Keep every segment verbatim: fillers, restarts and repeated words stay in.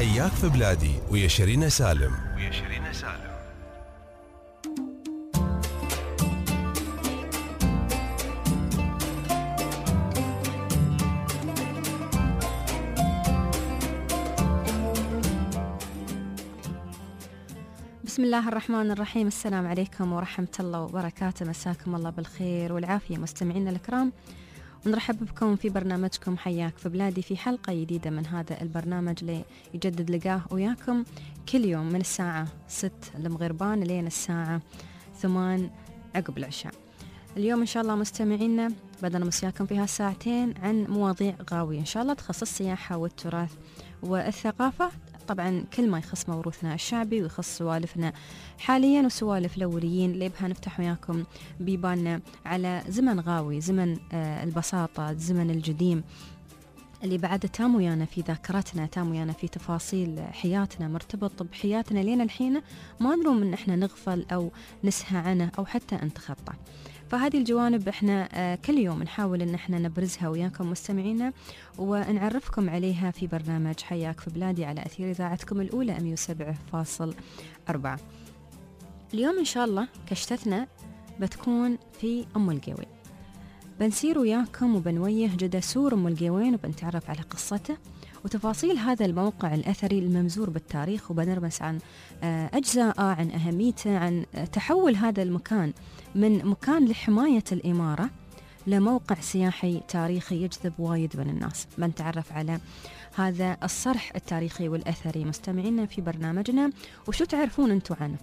حياك في بلادي ويا شيرين سالم. ويا شيرين سالم. بسم الله الرحمن الرحيم. السلام عليكم ورحمة الله وبركاته. مساكم الله بالخير والعافية مستمعينا الكرام، ونرحب بكم في برنامجكم حياك في بلادي في حلقة جديدة من هذا البرنامج اللي يجدد لقاه وياكم كل يوم من الساعة ست المغربان لين الساعة ثمان عقب العشاء. اليوم إن شاء الله مستمعينا بدنا مسياكم في هالساعتين عن مواضيع غاوية إن شاء الله تخص السياحة والتراث والثقافة، طبعا كل ما يخص موروثنا الشعبي ويخص سوالفنا حاليا وسوالف الأوليين اللي بها نفتح وياكم بيباننا على زمن غاوي، زمن آه البساطة، زمن الجديم اللي بعد تام ويانا في ذاكرتنا، تام ويانا في تفاصيل حياتنا، مرتبط بحياتنا لين الحين ما نروم ان احنا نغفل او نسهى عنه او حتى نتخطى. فهذه الجوانب احنا آه كل يوم نحاول ان احنا نبرزها وياكم مستمعينا ونعرفكم عليها في برنامج حياك في بلادي على أثير إذاعتكم الأولى مئة وسبعة فاصلة أربعة. اليوم إن شاء الله كشتتنا بتكون في أم القوين، بنسير وياكم وبنويه جدسور أم القوين وبنتعرف على قصته وتفاصيل هذا الموقع الأثري الممزور بالتاريخ، وبنرمس عن أجزاء، عن أهميته، عن تحول هذا المكان من مكان لحماية الإمارة لموقع سياحي تاريخي يجذب وايد من الناس. بنتعرف على هذا الصرح التاريخي والأثري مستمعينا في برنامجنا. وشو تعرفون أنتوا عنه؟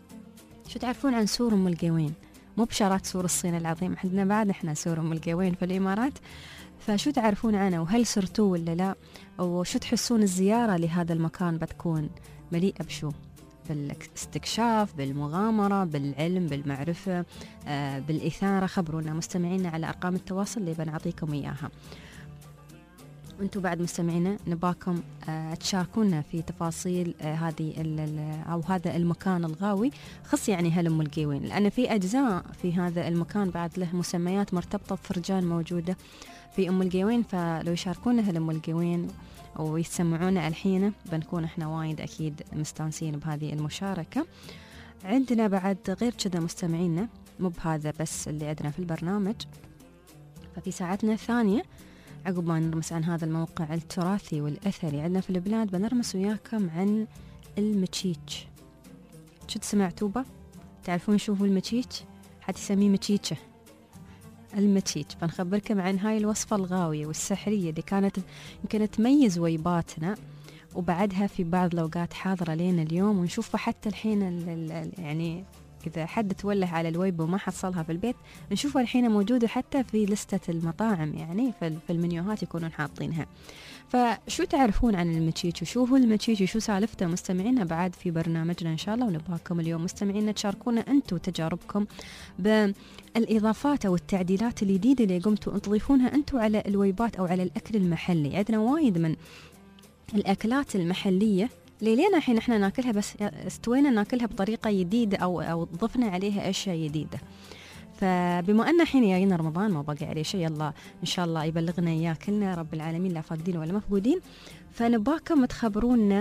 شو تعرفون عن سور أم القوين؟ مو بشارات سور الصين العظيم، عندنا بعد احنا سور أم القوين في الإمارات. فشو تعرفون عنه وهل سرتوه ولا لا؟ وشو تحسون الزيارة لهذا المكان بتكون مليئة بشو؟ بالاستكشاف، بالمغامرة، بالعلم، بالمعرفة، آه، بالإثارة. خبرونا مستمعينا على أرقام التواصل اللي بنعطيكم إياها. وانتم بعد مستمعينا نباكم آه، تشاركونا في تفاصيل آه، هذه أو هذا المكان الغاوي، خص يعني هلم القوين، لأن في أجزاء في هذا المكان بعد له مسميات مرتبطة بفرجان موجودة في أم القوين. فلو يشاركونا هلم القوين ويسمعونا الحين بنكون احنا وايد اكيد مستانسين بهذه المشاركة. عندنا بعد غير كذا مستمعينا، مو بهذا بس اللي عندنا في البرنامج، ففي ساعتنا الثانية عقب ما نرمس عن هذا الموقع التراثي والأثري عندنا في البلاد بنرمس وياكم عن المتشيتش. شو سمعتوا به؟ تعرفون شو هو المتشيتش؟ حد يسميه متشيتشه. المتشيتش بنخبركم عن هاي الوصفة الغاوية والسحرية اللي كانت يمكن تميز ويباتنا وبعدها في بعض الأوقات حاضرة لين اليوم، ونشوفها حتى الحين يعني إذا حد تولى على الويب وما حصلها في البيت نشوفها الحين موجودة حتى في لستة المطاعم، يعني في المنيوهات يكونون حاطينها. فشو تعرفون عن المتشيتش وشو هو المتشيتش وشو سالفته مستمعينا بعد في برنامجنا إن شاء الله. ونباكم اليوم مستمعينا تشاركونا أنتوا تجاربكم بالإضافات أو التعديلات الجديدة اللي قمتوا تضيفونها أنتوا على الويبات أو على الأكل المحلي. عندنا وايد من الأكلات المحلية ليلينا الحين احنا ناكلها، بس استوينا ناكلها بطريقة جديدة أو أو ضفنا عليها أشياء جديدة. فبما أن الحين جاينا رمضان ما باقي عليه شيء، يلا إن شاء الله يبلغنا إياه كلنا رب العالمين، لا فاقدين ولا مفقودين. فنباكم تخبرونا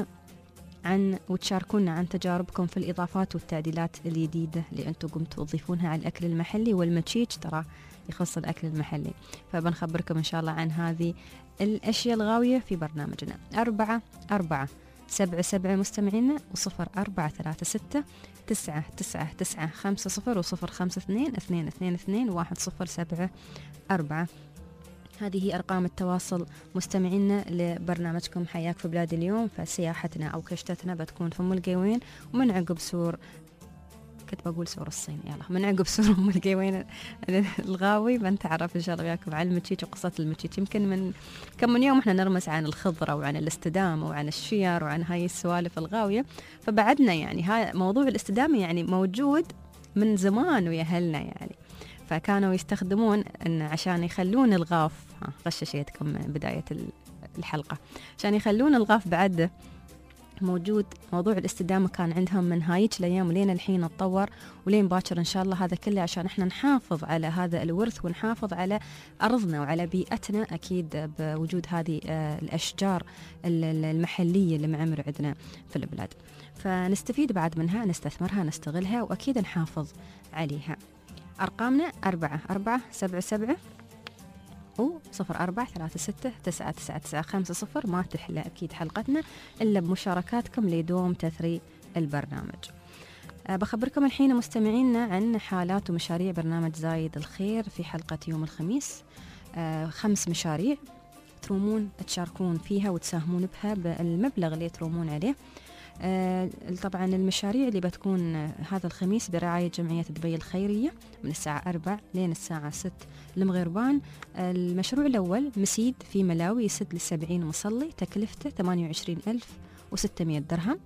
عن وتشاركونا عن تجاربكم في الإضافات والتعديلات الجديدة اللي أنتم قمتوا تضيفونها على الأكل المحلي. والمتشيتش ترى يخص الأكل المحلي، فبنخبركم إن شاء الله عن هذه الأشياء الغاوية في برنامجنا. أربعة أربعة سبعة سبعة مستمعينا وصفر أربعة ثلاثة ستة تسعة تسعة تسعة خمسة صفر وصفر خمسة اثنين اثنين اثنين اثنين واحد صفر سبعة أربعة. هذه هي أرقام التواصل مستمعينا لبرنامجكم حياك في بلاد اليوم. فسياحتنا أو كشتتنا بتكون في أم القوين، ومن عقب سور كنت بقول سور الصين، يلا من عقب سور أم القوين الغاوي بنتعرف إن شاء الله وياكم على المتشيتش وقصة المتشيتش. يمكن من كم من يوم إحنا نرمس عن الخضرة وعن الاستدامة وعن الشير وعن هاي السوالف الغاوية، فبعدنا يعني هاي موضوع الاستدامة يعني موجود من زمان ويا أهلنا يعني. فكانوا يستخدمون إن عشان يخلون الغاف، غششيتكم بداية الحلقة، عشان يخلون الغاف بعد موجود موضوع الاستدامة كان عندهم من هايج الأيام ولين الحين اتطور ولين باكر إن شاء الله. هذا كله عشان إحنا نحافظ على هذا الورث ونحافظ على أرضنا وعلى بيئتنا، أكيد بوجود هذه الأشجار المحلية اللي معمر عندنا في البلاد، فنستفيد بعد منها، نستثمرها، نستغلها، وأكيد نحافظ عليها. أرقامنا أربعة أربعة سبعة سبعة وصفر أربعة ثلاثة ستة تسعة تسعة تسعة خمسة صفر. ما تحلى أكيد حلقتنا إلا بمشاركاتكم لدوم تثري البرنامج. أه بخبركم الحين مستمعينا عن حالات ومشاريع برنامج زايد الخير في حلقة يوم الخميس. أه خمس مشاريع ترومون تشاركون فيها وتساهمون بها بالمبلغ اللي ترومون عليه. آه طبعا المشاريع اللي بتكون هذا الخميس برعاية جمعية دبي الخيرية من الساعة أربع لين الساعة ست المغربان. آه المشروع الأول مسيد في ملاوي يسد لسبعين مصلي، تكلفته ثمانية وعشرين ألف وستمائة درهم.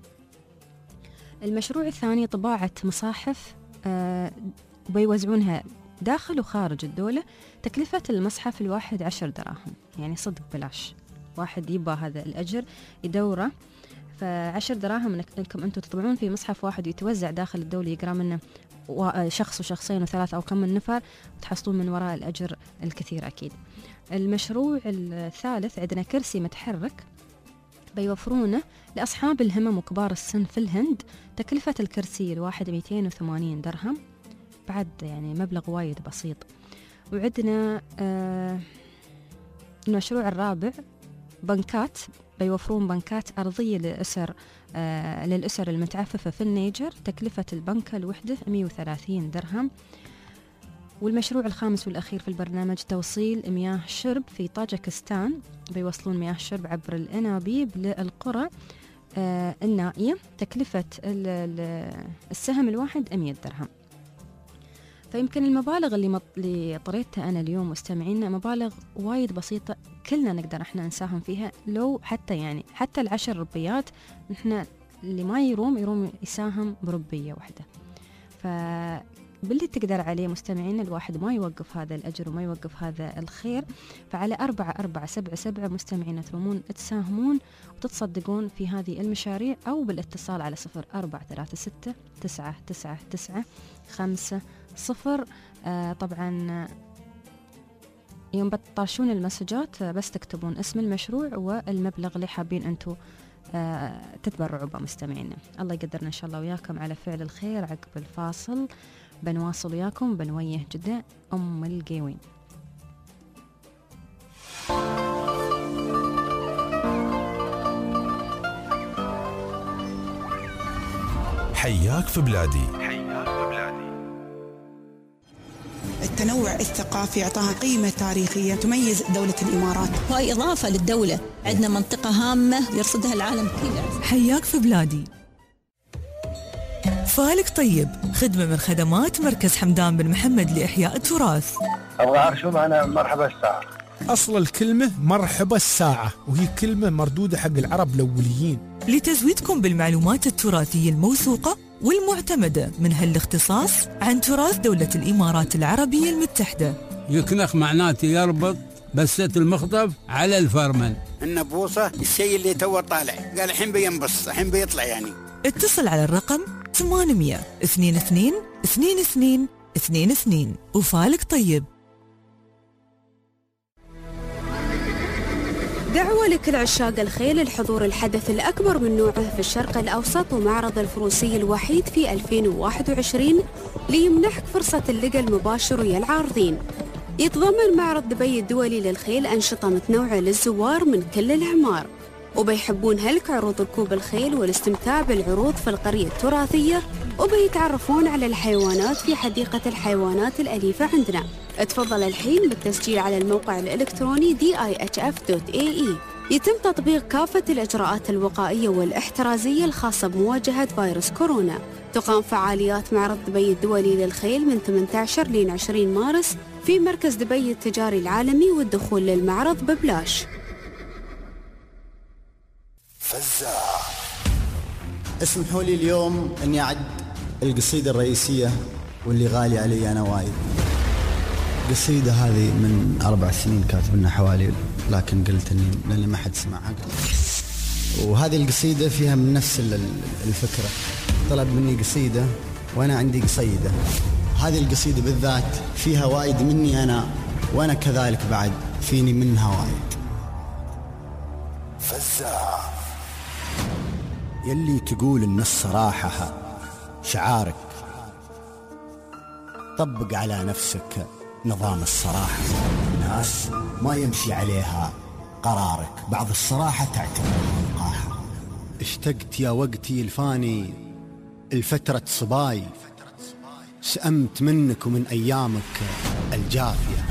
المشروع الثاني طباعة مصاحف آه بيوزعونها داخل وخارج الدولة، تكلفة المصحف الواحد عشر دراهم، يعني صدق بلاش، واحد يبى هذا الأجر يدوره، فعشر دراهم انكم انتم تطبعون في مصحف واحد ويتوزع داخل الدولة، يقرأ منه شخص وشخصين وثلاث او كم من نفر، وتحصلون من وراء الاجر الكثير اكيد. المشروع الثالث عندنا كرسي متحرك بيوفرونه لاصحاب الهمم وكبار السن في الهند، تكلفة الكرسي الواحد مئتين وثمانين درهم، بعد يعني مبلغ وايد بسيط. وعندنا آه المشروع الرابع بنكات بيوفرون بنكات أرضية للأسر آه للأسر المتعففة في النيجر، تكلفة البنكة الوحدة مئة وثلاثين درهم. والمشروع الخامس والأخير في البرنامج توصيل مياه شرب في طاجكستان، بيوصلون مياه شرب عبر الأنابيب للقرى آه النائية، تكلفة السهم الواحد مئة درهم. فيمكن المبالغ اللي مط... اللي طريتها أنا اليوم مستمعينا مبالغ وايد بسيطة، كلنا نقدر إحنا نساهم فيها، لو حتى يعني حتى العشر ربيات إحنا اللي ما يروم يروم يساهم بربية واحدة. فباللي تقدر عليه مستمعينا الواحد ما يوقف هذا الأجر وما يوقف هذا الخير. فعلى أربعة أربعة سبعة سبعة مستمعينا ترومون تساهمون وتتصدقون في هذه المشاريع، أو بالاتصال على صفر أربعة ثلاثة ستة تسعة تسعة تسعة خمسة صفر. آه طبعا يوم بتطاشون المسجات بس تكتبون اسم المشروع والمبلغ اللي حابين أنتوا آه تتبرعوا به مستمعينا. الله يقدرنا إن شاء الله وياكم على فعل الخير. عقب الفاصل بنواصل وياكم بنويه جدة أم القيوين. حياك في بلادي. التنوع الثقافي أعطاها قيمة تاريخية تميز دولة الإمارات، وهي إضافة للدولة. عندنا منطقة هامة يرصدها العالم كله. حياك في بلادي. فالك طيب، خدمة من خدمات مركز حمدان بن محمد لإحياء التراث. أبغى أعرف شو معنى مرحبا الساعة. أصل الكلمة مرحبا الساعة، وهي كلمة مردودة حق العرب الأوليين. لتزويدكم بالمعلومات التراثية الموثوقة والمعتمدة من هالاختصاص عن تراث دولة الإمارات العربية المتحدة. يكنخ معناته يربط بسة المخطف على الفرمل. النبوصة الشيء اللي تو طالع، قال الحين بينبص الحين بيطلع يعني. اتصل على الرقم ثمانمية اثنين اثنين اثنين اثنين اثنين اثنين. وفالك طيب. دعوة لكل عشاق الخيل الحضور الحدث الأكبر من نوعه في الشرق الأوسط ومعرض الفروسي الوحيد في ألفين وواحد وعشرين ليمنحك فرصة اللقاء المباشر ويا العارضين. يتضمن معرض دبي الدولي للخيل أنشطة متنوعة للزوار من كل الأعمار، وبيحبون هلك عروض ركوب الخيل والاستمتاع بالعروض في القرية التراثية، وبيتعرفون على الحيوانات في حديقة الحيوانات الأليفة عندنا. اتفضل الحين بالتسجيل على الموقع الإلكتروني دي آي إتش إف دوت إيه إي. يتم تطبيق كافة الإجراءات الوقائية والاحترازية الخاصة بمواجهة فيروس كورونا. تقام فعاليات معرض دبي الدولي للخيل من ثمانية عشر لين عشرين مارس في مركز دبي التجاري العالمي، والدخول للمعرض ببلاش. فزاع. اسمحوا لي اليوم أني أعد القصيدة الرئيسية واللي غالي علي أنا وايد. القصيدة هذه من أربع سنين كاتب لنا حوالي، لكن قلت أني لأني ما حد سمعها. وهذه القصيدة فيها من نفس الفكرة. طلب مني قصيدة وأنا عندي قصيدة. هذه القصيدة بالذات فيها وايد مني أنا، وأنا كذلك بعد فيني منها وايد. فزاع. يلي تقول إن الصراحة شعارك، طبق على نفسك نظام الصراحة. الناس ما يمشي عليها قرارك، بعض الصراحة تعتبرها وقاحة. اشتقت يا وقتي الفاني الفترة صباي، سأمت منك ومن أيامك الجافية.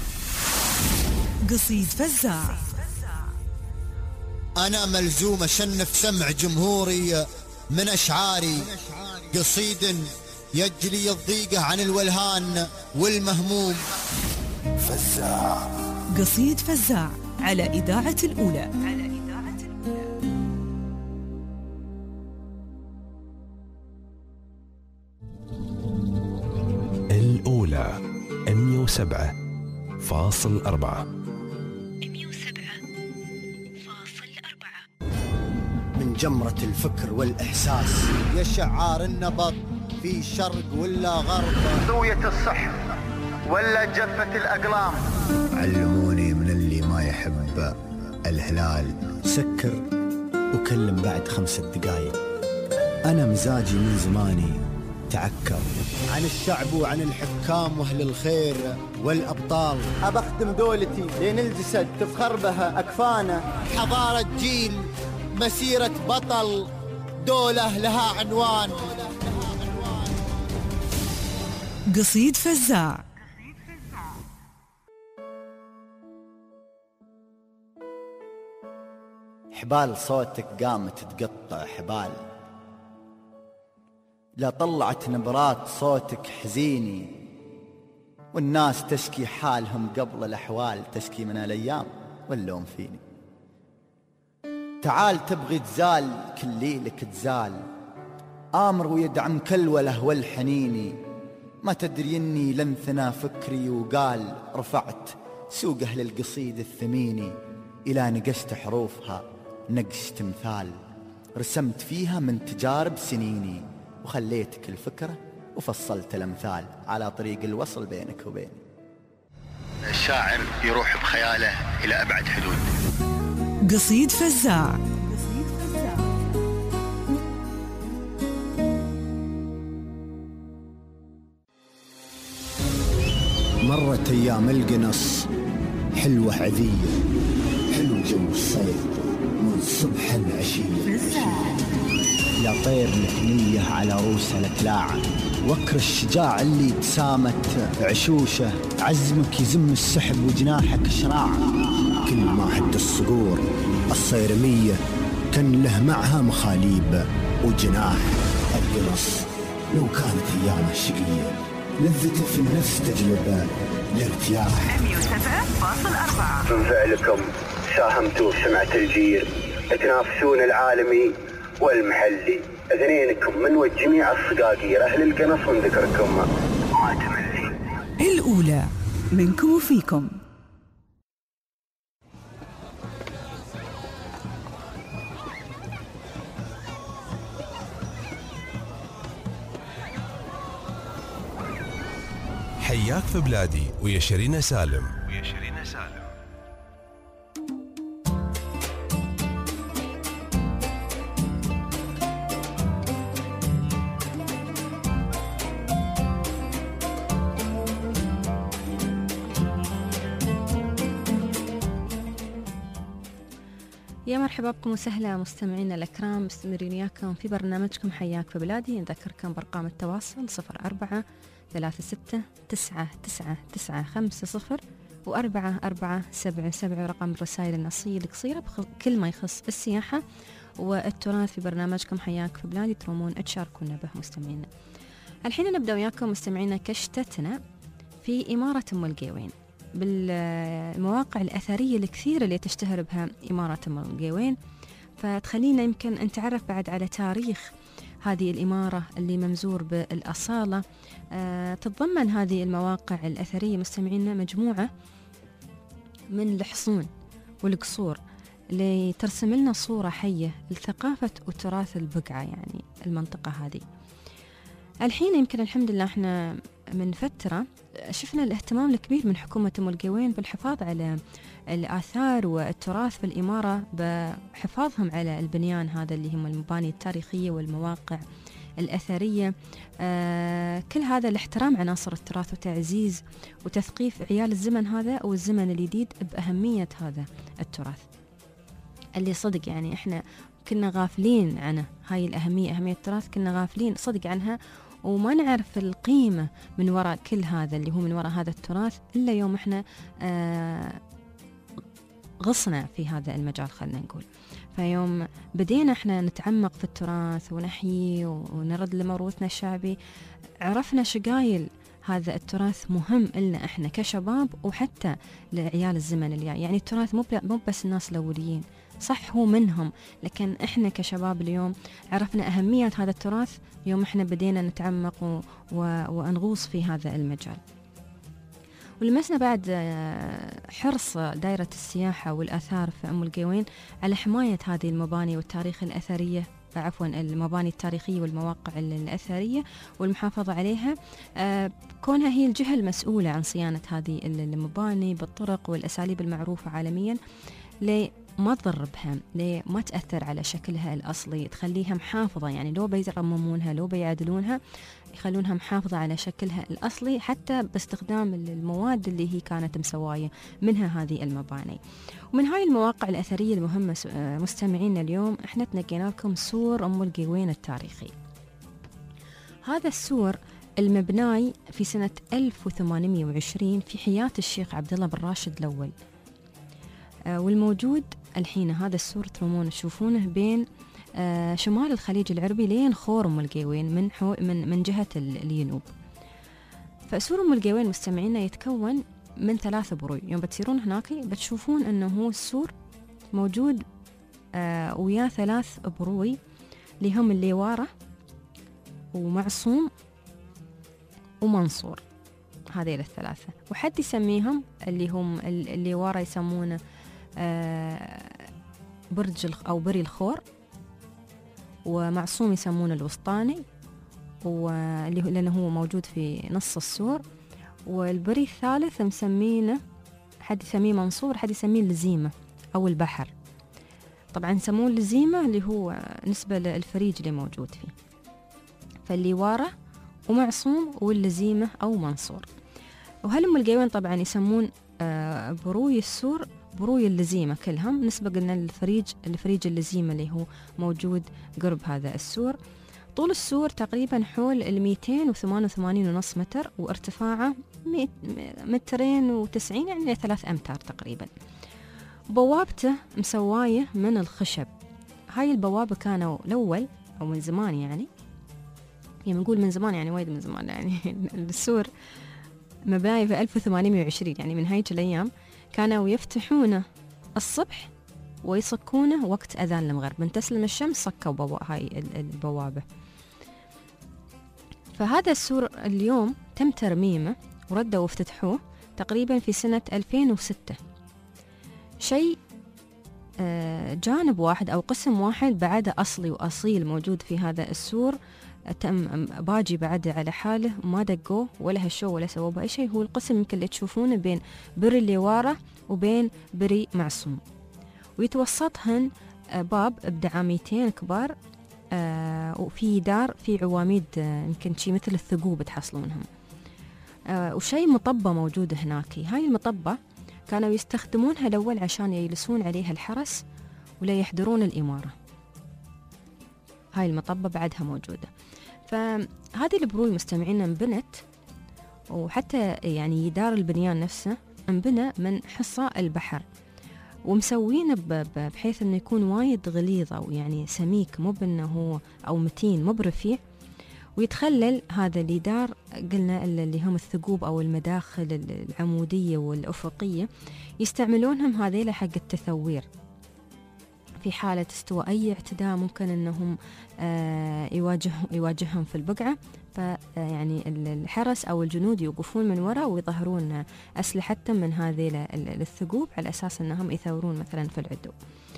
قصيد فزاع. أنا ملزوم أشنف سمع جمهوري من أشعاري، قصيد يجلي الضيقة عن الولهان والمهموم. فزاع. قصيد فزاع على إذاعة الأولى. الأولى مية وسبعة فاصل أربعة. من جمرة الفكر والإحساس يا شعار النبض في شرق ولا غرب، زوية الصحف ولا جفة الأقلام. علموني من اللي ما يحب الهلال سكر وكلم بعد خمسة دقايق. أنا مزاجي من زماني تعكر عن الشعب وعن الحكام واهل الخير والأبطال. أبختم دولتي لين الجسد تفخر بها أكفانه. حضارة جيل، مسيرة بطل، دولة لها عنوان. قصيد فزاع. حبال صوتك قامت تقطع حبال، لا طلعت نبرات صوتك حزيني، والناس تشكي حالهم قبل الأحوال، تشكي من الأيام واللوم فيني. تعال تبغي تزال كل ليلك تزال، آمر ويدعم كل وله والحنيني. ما تدري اني لنثنا فكري وقال، رفعت سوق أهل القصيد الثميني، إلى نقشت حروفها نقش تمثال، رسمت فيها من تجارب سنيني، وخليتك الفكرة وفصلت الأمثال على طريق الوصل بينك وبيني. الشاعر يروح بخياله إلى أبعد حدود. قصيد فزاع. مرت أيام القنص حلوة عذية، حلو جو الصيف من صبح العشية. يا طير الحنية على روسها الكلاعة، وكر الشجاع اللي تسامت عشوشه، عزمك يزم السحب وجناحك شراعة. كل ما هد الصقور الصيرمية كان له معها مخاليب وجناح. القنص لو كانت أيامه شقية، لذته في النفس تجلب الارتياح. مية وسبعة فاصل أربعة. من فعلكم ساهمتوا في سمعة الجيل، تنافسون العالمي والمحلي. اثنينكم من وجميع الصقاقير أهل القنص، من ذكركم ما تملي. الأولى منكم وفيكم. حياك في بلادي ويا شيرين سالم. ويا شيرين سالم. يا مرحبا بكم وسهلا مستمعينا الأكرام، مستمرين وياكم في برنامجكم حياك في بلادي. نذكركم بأرقام التواصل صفر أربعة ثلاثة ستة تسعة تسعة تسعة خمسة صفر وأربعة أربعة سبعة سبعة، ورقم الرسائل النصية القصيرة بكل ما يخص السياحة والتراث في برنامجكم حياك في بلادي، ترومون تشاركونا به مستمعينا. الحين نبدأ وياكم مستمعينا كشتتنا في إمارة أم القيوين، بالمواقع الأثرية الكثيرة اللي تشتهر بها إمارة أم القيوين، فتخلينا يمكن نتعرف بعد على تاريخ هذه الإمارة اللي ممزور بالأصالة. أه تتضمن هذه المواقع الأثرية مستمعينا مجموعة من الحصون والقصور لترسم لنا صورة حية لثقافة وتراث البقعة، يعني المنطقة هذه. الحين يمكن الحمد لله احنا من فترة شفنا الاهتمام الكبير من حكومة أم القوين بالحفاظ على الآثار والتراث في الإمارة، بحفاظهم على البنيان هذا اللي هم المباني التاريخية والمواقع الأثرية. آه كل هذا لاحترام عناصر التراث وتعزيز وتثقيف عيال الزمن هذا أو الزمن الجديد بأهمية هذا التراث اللي صدق يعني إحنا كنا غافلين عنه. هاي الأهمية، أهمية التراث كنا غافلين صدق عنها، وما نعرف القيمة من وراء كل هذا اللي هو من وراء هذا التراث إلا يوم إحنا آه غصنا في هذا المجال خلنا نقول. فيوم بدينا إحنا نتعمق في التراث ونحيي ونرد لموروثنا الشعبي، عرفنا شقايل هذا التراث مهم إلنا إحنا كشباب وحتى لعيال الزمن اللي يعني التراث مو مو بس الناس الأوليين، صح هو منهم، لكن إحنا كشباب اليوم عرفنا أهمية هذا التراث يوم إحنا بدينا نتعمق و... ونغوص في هذا المجال. ولمسنا بعد حرص دائرة السياحة والآثار في أم القوين على حماية هذه المباني والتاريخ الأثرية، عفوا المباني التاريخية والمواقع الأثرية والمحافظة عليها، كونها هي الجهة المسؤولة عن صيانة هذه المباني بالطرق والأساليب المعروفة عالميا، لما تضر بها، لما تأثر على شكلها الأصلي، تخليها محافظة. يعني لو بيرممونها لو بيعدلونها يخلونها محافظة على شكلها الأصلي حتى باستخدام المواد اللي هي كانت مسواية منها هذه المباني. ومن هاي المواقع الأثرية المهمة مستمعينا اليوم احنا تنقينا لكم سور أم القوين التاريخي. هذا السور المبناي في سنة ألف وثمانمئة وعشرين في حياة الشيخ عبد الله بن راشد الأول، والموجود الحين هذا السور ترمون تشوفونه بين شمال الخليج العربي لين خور أم القوين من حو من من جهة الجنوب. فسور أم القوين مستمعينا يتكون من ثلاث بروي. يوم بتصيرون هناك بتشوفون أنه هو السور موجود آه ويا ثلاث بروي اللي هم الليوارة ومعصوم ومنصور، هذه الثلاثة. وحد يسميهم اللي هم الليوارة يسمونه آه برج أو بري الخور، ومعصوم يسمونه الوسطاني واللي لأنه هو موجود في نص السور، والبري الثالث مسمينه حد يسميه منصور، حد يسميه اللزيمة أو البحر. طبعا يسموه اللزيمة اللي هو نسبة للفريج اللي موجود فيه، فاللي واره ومعصوم واللزيمة أو منصور. وهلم القوين طبعا يسمون آه بروي السور بروي اللزيمة كلهم نسبة قلنا للفريج الفريج اللزيمة اللي هو موجود قرب هذا السور. طول السور تقريبا حول الميتين وثمانية وثمانين ونص متر، وارتفاعه مترين وتسعين يعني ثلاث أمتار تقريبا. بوابته مسواية من الخشب. هاي البوابة كانوا الأول أو من زمان يعني يعني نقول من زمان يعني وايد من زمان يعني السور مبناية في ألف وثمانمئة وعشرين يعني من هاي الأيام، كانوا يفتحونه الصبح ويصكونه وقت أذان المغرب، من تسلم الشمس صكوا بوا هاي البوابة. فهذا السور اليوم تم ترميمه وردوا وافتتحوه تقريبا في سنة ألفين وستة. شيء جانب واحد أو قسم واحد بعده أصلي وأصيل موجود في هذا السور، تم باجي بعده على حاله ما دقوه ولا هشوه ولا سووا بأي شيء. هو القسم يمكن اللي تشوفونه بين بري الليوارة وبين بري معصوم، ويتوسطهن باب بدعاميتين كبار آه وفي دار في عواميد يمكن آه شيء مثل الثقوب تحصلونهم آه وشيء مطبة موجودة هناك. هاي المطبة كانوا يستخدمونها الأول عشان يجلسون عليها الحرس ولا يحضرون الإمارة. هاي المطبة بعدها موجودة. فهذه البروي مستمعين انبنت، وحتى يعني دار البنيان نفسه انبنى من حصى البحر، ومسوينه بحيث انه يكون وايد غليظ او يعني سميك، مو بانه هو او متين مو برفيع، ويتخلل هذا الجدار قلنا اللي هم الثقوب او المداخل العموديه والافقيه، يستعملونهم هذيلا حق التثوير في حالة استواء أي اعتداء ممكن أنهم آه يواجههم يواجههم في البقعة. فيعني الحرس أو الجنود يوقفون من وراء ويظهرون أسلحتهم من هذه الثقوب على أساس أنهم يثورون مثلا في العدو.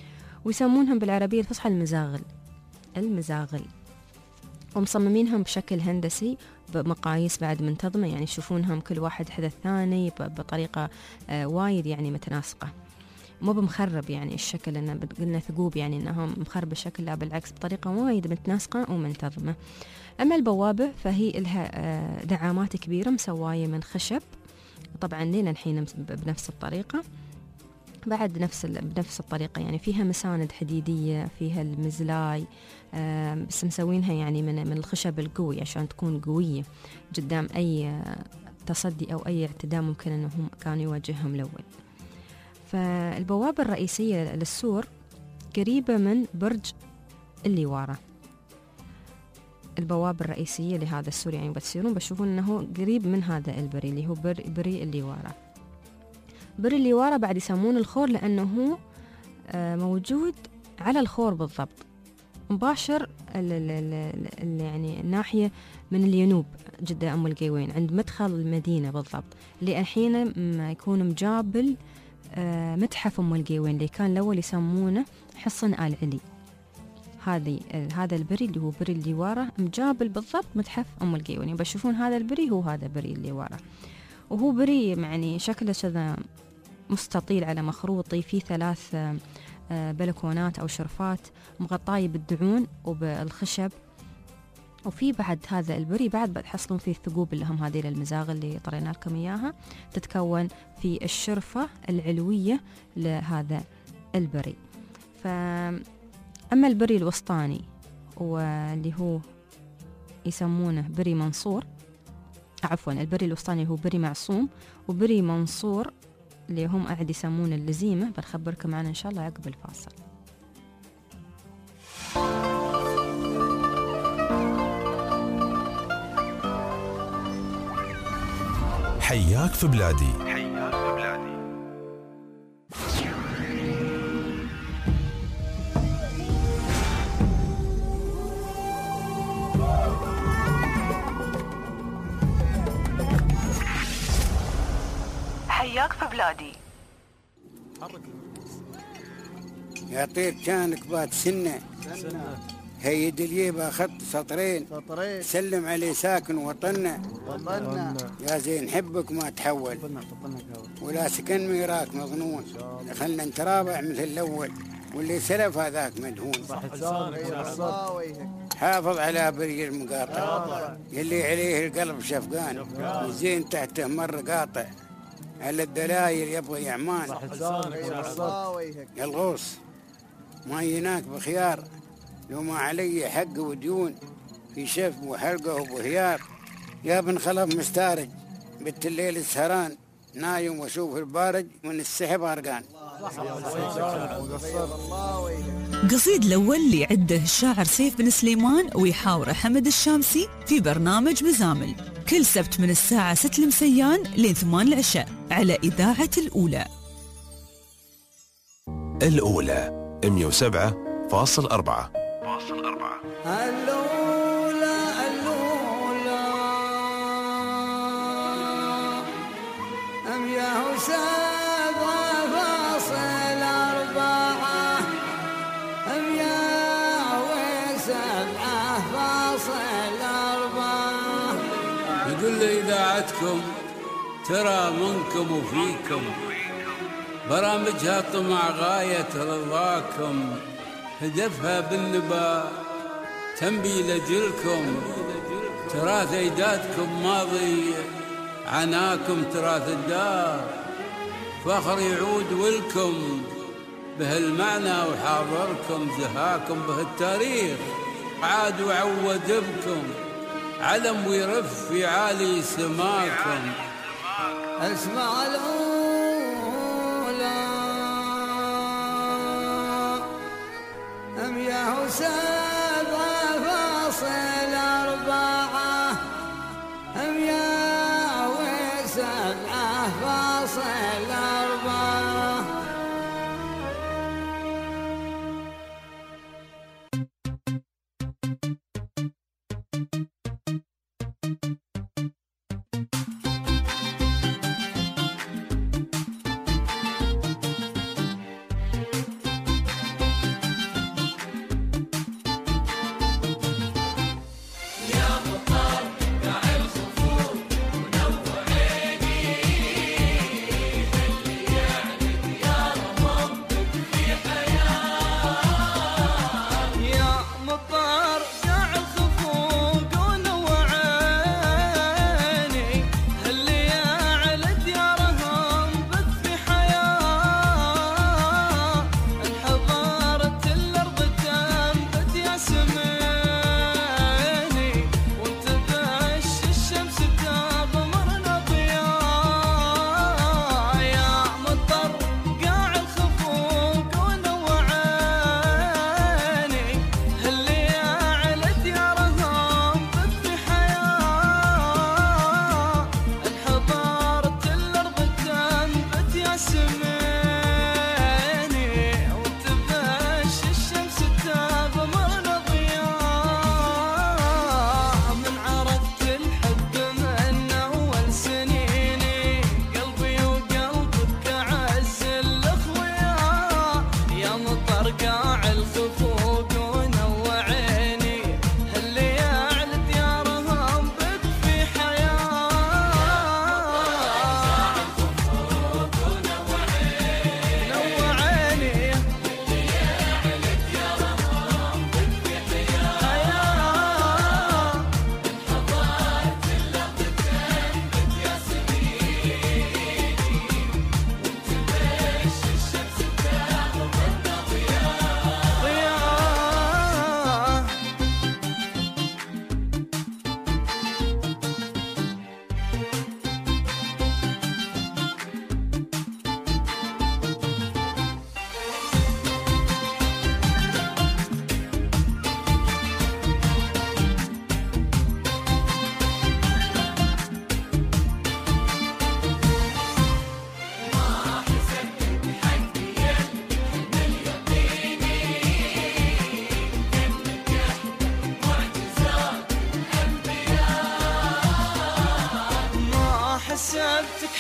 ويسمونهم بالعربية الفصحى المزاغل المزاغل ومصممينهم بشكل هندسي بمقاييس بعد منتظمة، يعني يشوفونهم كل واحد حذا الثاني بطريقة وايد يعني متناسقة، مو بمخرب يعني الشكل إنه قلنا ثقوب يعني إنهم مخرب الشكل، لا بالعكس بطريقة وايد متناسقة ومنتظمة. أما البوابة فهي لها دعامات كبيرة مسواية من خشب، طبعا لين الحين بنفس الطريقة، بعد نفس بنفس الطريقة يعني فيها مساند حديدية، فيها المزلاي بس مسوينها يعني من من الخشب القوي عشان تكون قوية قدام أي تصدي أو أي اعتداء ممكن أنهم كانوا يواجههم الأول. فالبوابة الرئيسية للسور قريبة من برج الليوارة، البوابة الرئيسية لهذا السور يعني بتصيرون بتشوفون أنه قريب من هذا البري اللي هو بر بري الليوارة. بري الليوارة بعد يسمون الخور لأنه موجود على الخور بالضبط، مباشر ال ال ال يعني الناحية من الجنوب جدة أم القيوين عند مدخل المدينة بالضبط، اللي الحين ما يكون مجابل متحف أم القيوين اللي كان الأول يسمونه حصن آل علي. هذه هذا البري اللي هو بري الليوارة مجابل بالضبط متحف أم القيوين، بشوفون هذا البري هو هذا بري الليوارة، وهو بري يعني شكله كذا مستطيل على مخروطي، فيه ثلاث بلكونات أو شرفات مغطاية بالدعون وبالخشب، وفي بعد هذا البري بعد بتحصلون فيه الثقوب اللي هم هذه المزاغل اللي طرينا لكم إياها، تتكون في الشرفة العلوية لهذا البري. فأما البري الوسطاني واللي هو يسمونه بري منصور، عفوا البري الوسطاني هو بري معصوم، وبري منصور اللي هم قاعد يسمون اللزيمة، بنخبركم عنه إن شاء الله عقب الفاصل. حياك في بلادي. حياك في بلادي. حياك في بلادي. يا طير كانك بات سنة هي دليبة خط سطرين سطرين سلم عليه ساكن وطننا وطننا يا زين حبك ما تحول ولا سكن ميراك مظنون خلنا نترابع مثل الأول واللي سلف هذاك مدهون حافظ على بري المقاطع يلي عليه القلب شفقان والزين تحته مر قاطع على الدلايل يبغي يعمان يا الغوص ما يناك بخيار لو ما علي حق وديون في شف وحلقه وبهيار يا بن خلف مستارج بنت الليل السهران نايم واشوف البارج من السحب أرقان. قصيد الأول اللي عده الشاعر سيف بن سليمان ويحاوره حمد الشامسي في برنامج مزامل كل سبت من الساعة ستة المسيان لين ثمان العشاء على إذاعة الأولى. الأولى مئة وسبعة فاصل أربعة. الأولى الأولى مئة وسبعة فاصل أربعة مئة وسبعة فاصل أربعة. يقول لي إذاعتكم ترى منكم وفيكم برامجها طمع غاية رضاكم هدفها بالنبا تنبي لجلكم تراث أجدادكم ماضي عناكم تراث الدار فخر يعود ولكم بهالمعنى وحاضركم زهاكم بهالتاريخ عاد وعود بكم علم ويرف في عالي سماكم. اسمع الأولى مئة وسبعة فاصل أربعة مئة وسبعة فاصل أربعة.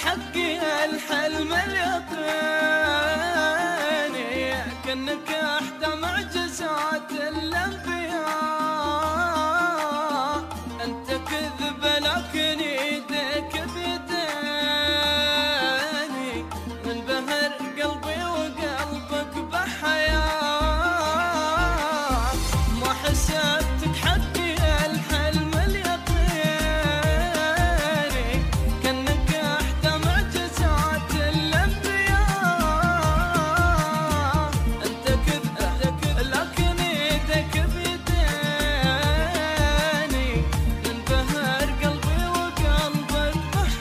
حقي الحلم اليقيني كأنك احدى معجزات الانبياء انت كذب لكن يديك بيديني من بهر قلبي وقلبك بحياة ما حسبتك حقي الحلم اليقيني كأنك احدى معجزات الانبياء انت كذب لكن يديك بيديني من بهر قلبي وقلبك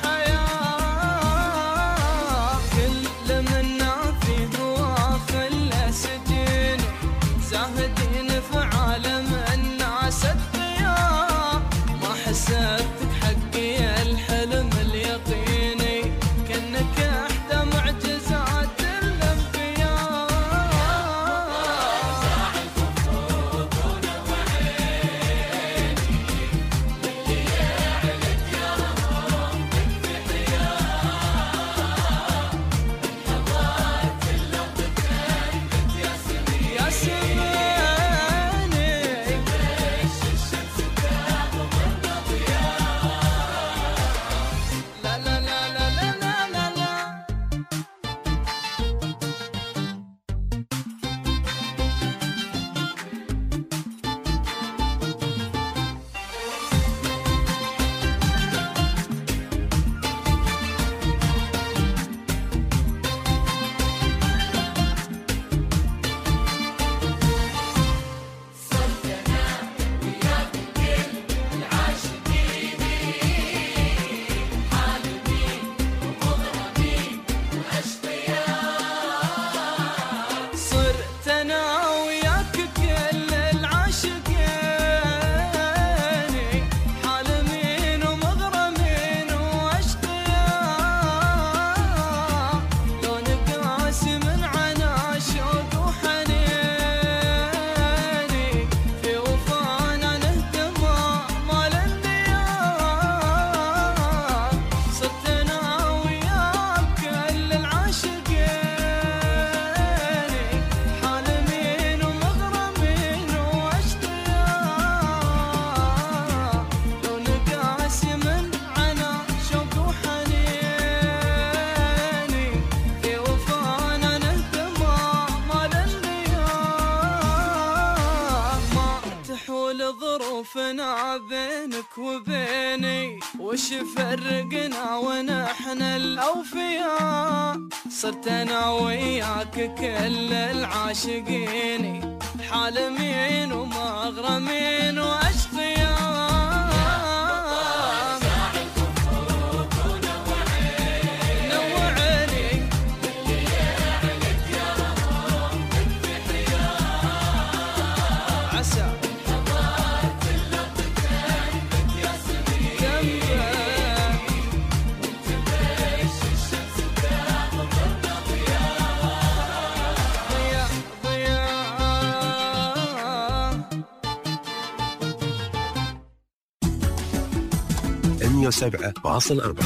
بحياة كل منا فيه واخل سجيني زاهدين في عالم الناس الضياء ما حسبتك حقي الحلم اليقيني كأنك احدى معجزات الانبياء يا سماني لا لا لا لا لا لا لا لا صرت انا وياك كل العاشقين حالمين ومغرمين واشقياء لو نقاسي من عنا شوق وحنيني في وفانا نهدم مال النيار صرت انا وياك كل العاشقين حالمين ومغرمين واشقياء لو نقاسي من عنا شوق وحنيني في وفانا نهدم مال النيار ما تحول ظروفنا بينك وبيني وش فرقنا ونحن الأوفياء صرت أنا وياك كل العاشقين حالمين ومغرمين وأشقياء نوعني عسى ضياء ضياء مية وسبعة فاصل أربعة.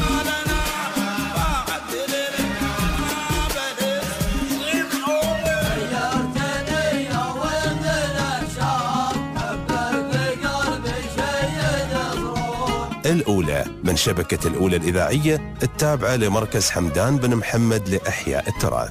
الأولى من شبكة الأولى الإذاعية التابعة لمركز حمدان بن محمد لإحياء التراث.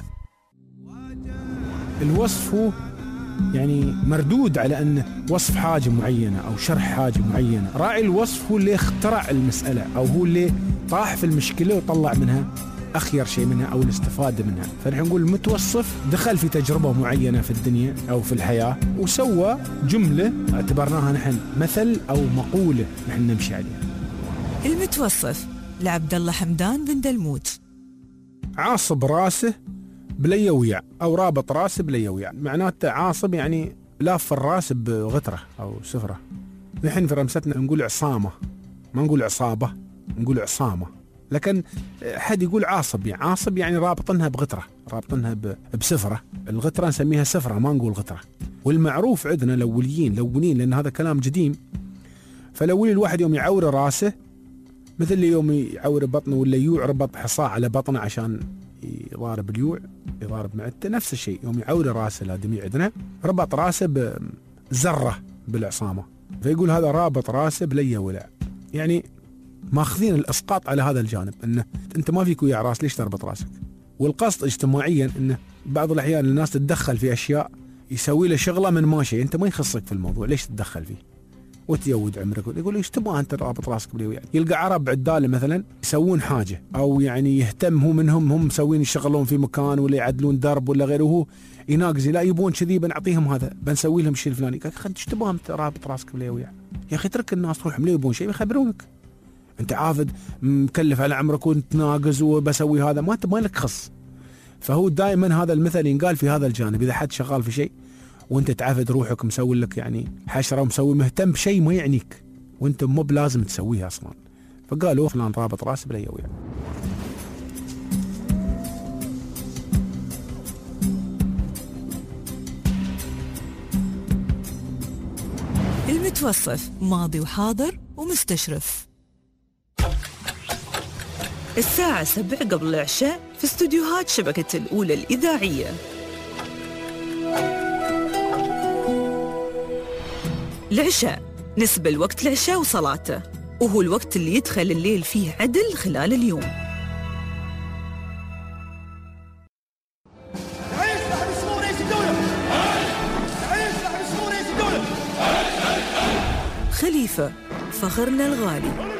الوصف هو يعني مردود على أنه وصف حاجة معينة أو شرح حاجة معينة. راعي الوصف هو اللي اخترع المسألة أو هو اللي طاح في المشكلة وطلع منها أخير شيء منها أو الاستفادة منها. فنحن نقول المتوصف دخل في تجربة معينة في الدنيا أو في الحياة وسوى جملة اعتبرناها نحن مثل أو مقولة نحن نمشي عليها. المتوصف لعبد الله حمدان بن دلموت. عاصب راسه بلي ويع أو رابط راسه بلي ويع، معناته عاصب يعني لاف الراس بغترة أو سفرة. نحن في رمستنا نقول عصامة، ما نقول عصابة، نقول عصامة. لكن حد يقول عاصب، يعني عاصب يعني رابطنها بغترة، رابطنها بسفرة. الغترة نسميها سفرة ما نقول غترة. والمعروف عندنا الأوليين لونين، لأن هذا كلام قديم. فالأولي الواحد يوم يعور راسه مثل اللي يوم يعور بطنه ولا يوع ربط حصاه على بطنه عشان يضارب اليوع، يضارب معدته. نفس الشيء يوم يعور راسه الادمي عندنا ربط راسه بزره بالعصامه، فيقول هذا رابط راسه بلي ولع. يعني ماخذين الاسقاط على هذا الجانب، انه انت ما فيك ويا راس، ليش تربط راسك؟ والقصد اجتماعيا انه بعض الاحيان الناس تتدخل في اشياء يسوي له شغله من ماشي، انت ما يخصك في الموضوع، ليش تتدخل فيه وتيود عمرك؟ يقول ايش تبغى انت رابط راسك بلي؟ يعني يلقى عرب عداله مثلا يسوون حاجه او يعني يهتم هو منهم، هم مسوين يشغلون في مكان ولا يعدلون درب ولا غيره، وهو يناقز لا يبون كذي بنعطيهم هذا بنسوي لهم الشيء الفلاني. قال ايش تبغى انت رابط راسك بلي؟ يعني يا اخي اترك الناس تروح ملي يبون شيء يخبرونك، انت عافد مكلف على عمرك وتناقز وبسوي هذا، ما انت ما لك خص. فهو دائما هذا المثل ينقال في هذا الجانب، اذا حد شغال في شيء وانت تعافد روحك مسوي لك يعني حشره ومسوي مهتم بشيء ما يعنيك وانت مو بلازم تسويه اصلا، فقالوا فلان رابط راسه بلا يويع. المتوصف ماضي وحاضر ومستشرف. الساعة سبع قبل العشاء في استوديوهات شبكة الأولى الإذاعية. العشاء نسبة الوقت العشاء وصلاته، وهو الوقت اللي يدخل الليل فيه عدل خلال اليوم. خليفة فخرنا الغالي.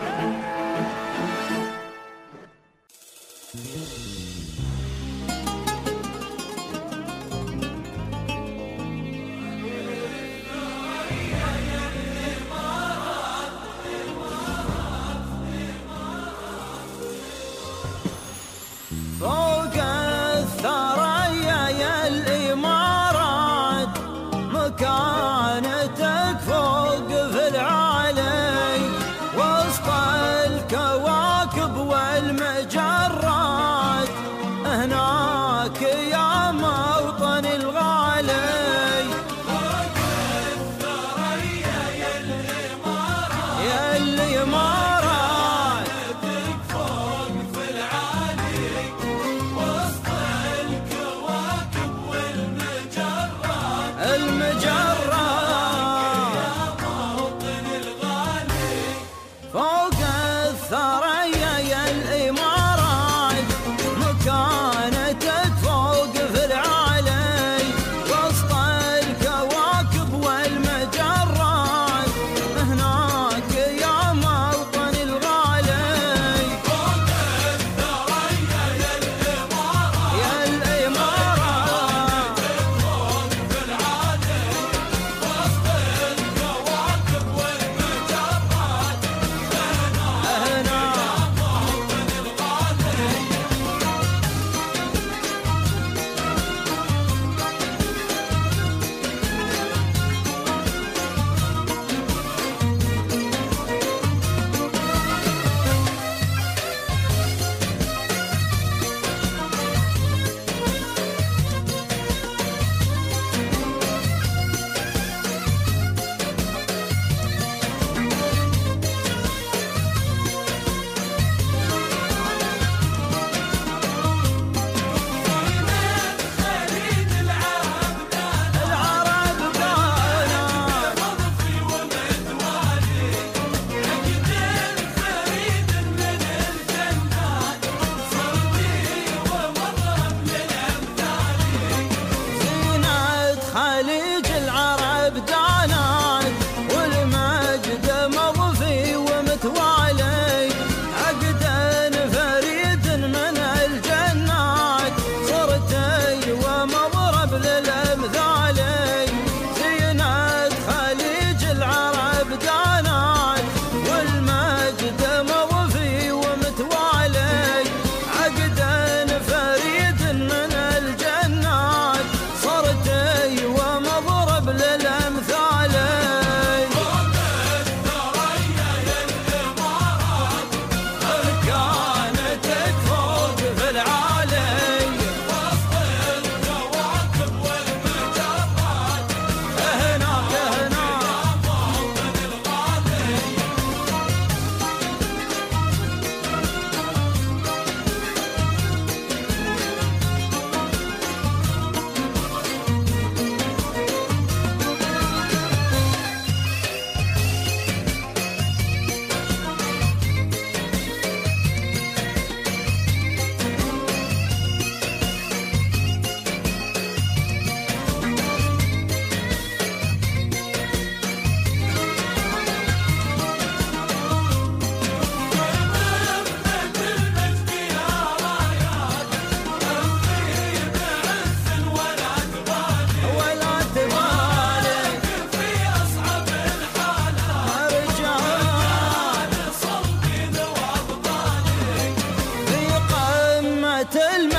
فوق الثريا يا الإمارات مكانتك فوق في العالي، وسط الكواكب والمجرات هناك يا موطن الغالي. فوق الثريا يا الإمارات يا الإمارات فوق في العالي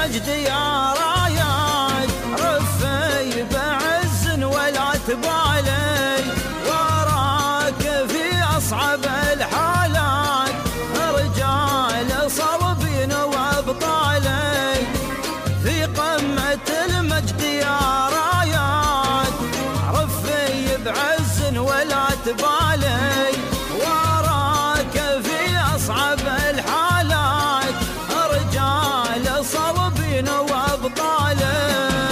المجد يا رايات رفي بعز ولا تبالي وراك في أصعب الحالات رجال صلبين وابطالي في قمة المجد يا رايات رفي بعز ولا تبالي وراك في أصعب الحالات رجال صلبين وابطالي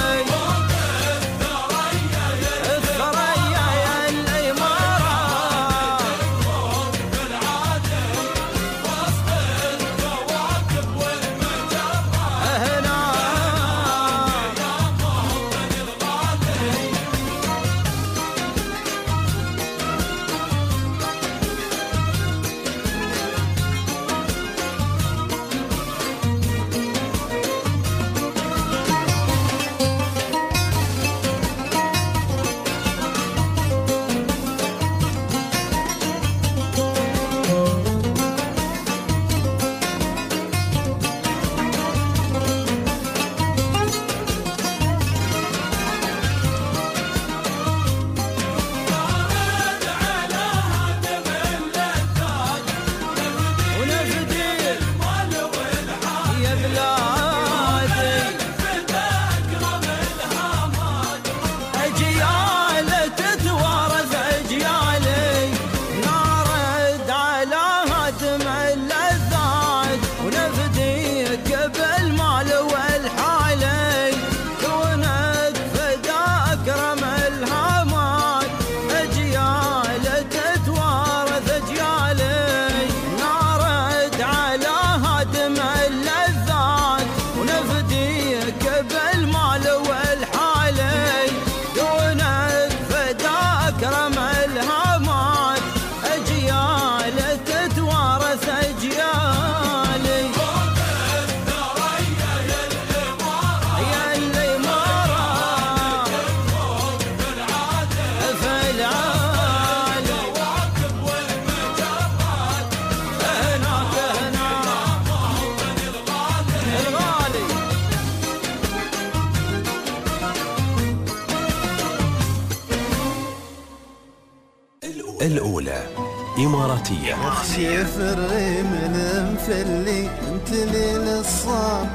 الأولى إماراتية. اخشي فري من مفلي انت لي للصام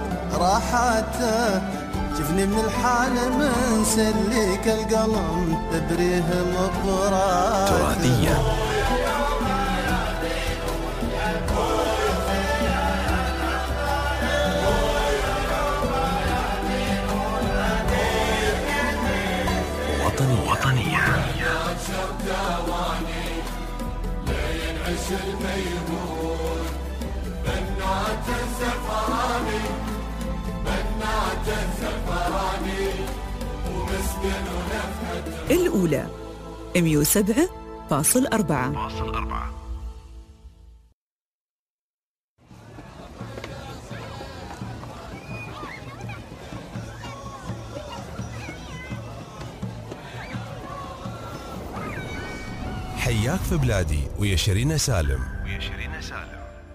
راحته شفني من الحال من سليك القلم تبريه مقرات تراثية. وطنية. وطنية. الميمون بنات الزفراني بنات الزفراني ومسكن ونفحة الأولى مية وسبعة فاصل أربعة. حياك في بلادي ويا شيرين سالم. ويا شيرين سالم.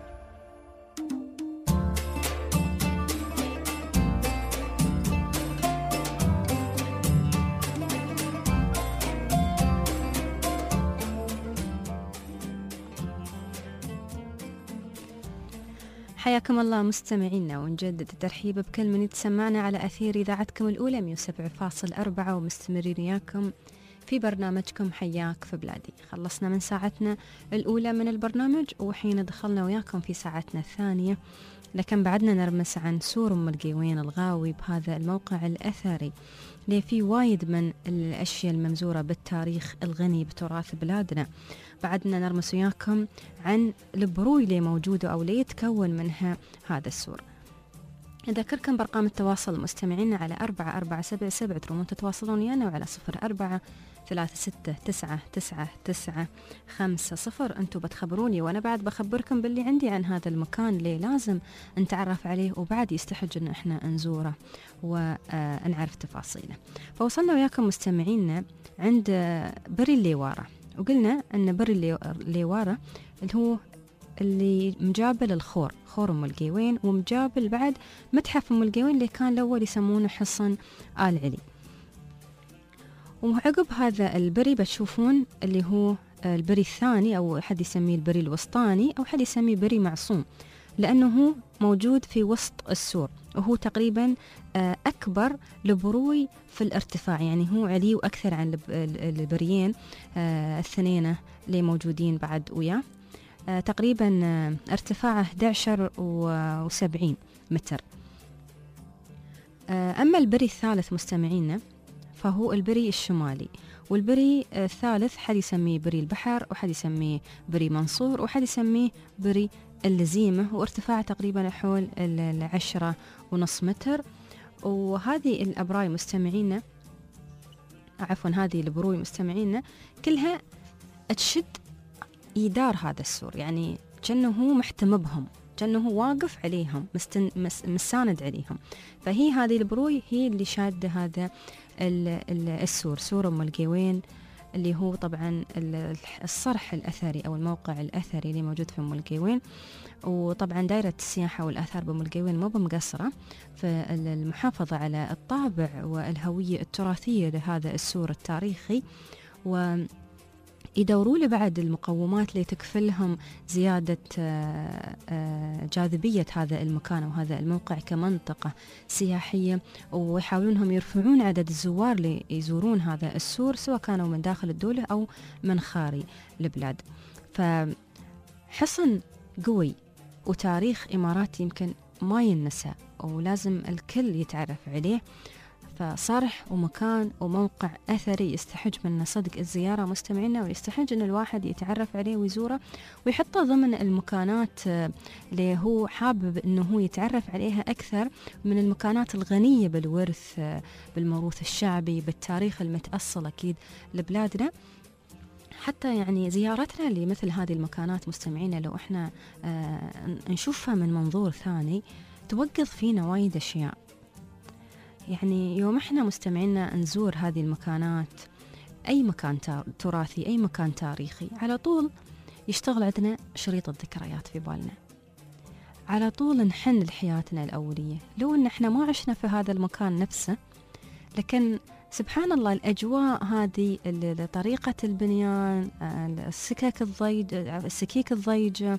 حياكم الله مستمعينا ونجدد الترحيب بكل من يتسمعنا على أثير إذاعتكم الأولى مية وسبعة فاصل أربعة ومستمرين وياكم في برنامجكم حياك في بلادي. خلصنا من ساعتنا الأولى من البرنامج وحين دخلنا وياكم في ساعتنا الثانية، لكن بعدنا نرمس عن سور أم القيوين الغاوي بهذا الموقع الأثري اللي فيه وايد من الأشياء الممزورة بالتاريخ الغني بتراث بلادنا. بعدنا نرمس وياكم عن البروي اللي موجودة أو اللي يتكون منها هذا السور. أذكركم بأرقام التواصل مستمعينا على أربعة أربعة سبعة سبعة ترومون تتواصلون ويانا، وعلى صفر أربعة ثلاثة ستة تسعة تسعة تسعة خمسة صفر. أنتوا بتخبروني وأنا بعد بخبركم باللي عندي عن هذا المكان اللي لازم نتعرف عليه وبعد يستحج إن إحنا نزوره ونعرف تفاصيله. فوصلنا وياكم مستمعينا عند بري الليوارة، وقلنا أن بري الليوارة اللي هو اللي مجابل الخور، خور أم القيوين، ومجابل بعد متحف أم القيوين اللي كان الأول يسمونه حصن آل علي. وعقب هذا البري بتشوفون اللي هو البري الثاني، أو حد يسميه البري الوسطاني، أو حد يسميه بري معصوم، لأنه هو موجود في وسط السور، وهو تقريبا أكبر لبروي في الارتفاع، يعني هو علي وأكثر عن البريين الثنين اللي موجودين بعد وياه. تقريبا ارتفاعه أحد عشر وسبعين متر. أما البري الثالث مستمعينا فهو البري الشمالي، والبري الثالث حد يسميه بري البحر، وحد يسميه بري منصور، وحد يسميه بري اللزيمة، وارتفاعه تقريبا حول العشرة ونص متر. وهذه الأبراي مستمعينا عفوا هذه البروي مستمعينا كلها تشد إدار هذا السور، يعني كأنه هو محتم بهم، كأنه هو واقف عليهم، مستن مس مساند عليهم. فهي هذه البروي هي اللي شادة هذا السور، سور أم القيوين، اللي هو طبعا الصرح الأثري أو الموقع الأثري اللي موجود في أم القيوين. وطبعا دائرة السياحة والآثار بأم القيوين مو بمقصرة في المحافظة على الطابع والهوية التراثية لهذا السور التاريخي، و يدوروا لي بعد المقومات اللي تكفلهم زيادة جاذبية هذا المكان وهذا الموقع كمنطقة سياحية، ويحاولونهم يرفعون عدد الزوار اللي يزورون هذا السور، سواء كانوا من داخل الدولة أو من خارج البلاد. فحصن قوي وتاريخ إماراتي يمكن ما ينسى، ولازم الكل يتعرف عليه. فصرح ومكان وموقع أثري يستحج من صدق الزيارة مستمعينا، ويستحج أن الواحد يتعرف عليه ويزوره ويحطه ضمن المكانات اللي هو حابب أنه هو يتعرف عليها أكثر من المكانات الغنية بالورث، بالموروث الشعبي، بالتاريخ المتأصل أكيد لبلادنا. حتى يعني زيارتنا لمثل هذه المكانات مستمعينا لو احنا آه نشوفها من منظور ثاني توقظ فينا وايد أشياء. يعني يوم احنا مستمعينا نزور هذه المكانات، أي مكان تراثي، أي مكان تاريخي، على طول يشتغل عندنا شريط الذكريات في بالنا، على طول نحن لحياتنا الأولية، لو أن احنا ما عشنا في هذا المكان نفسه، لكن سبحان الله الأجواء هذه، طريقة البنيان، السكك الضيج، السكيك الضيجة،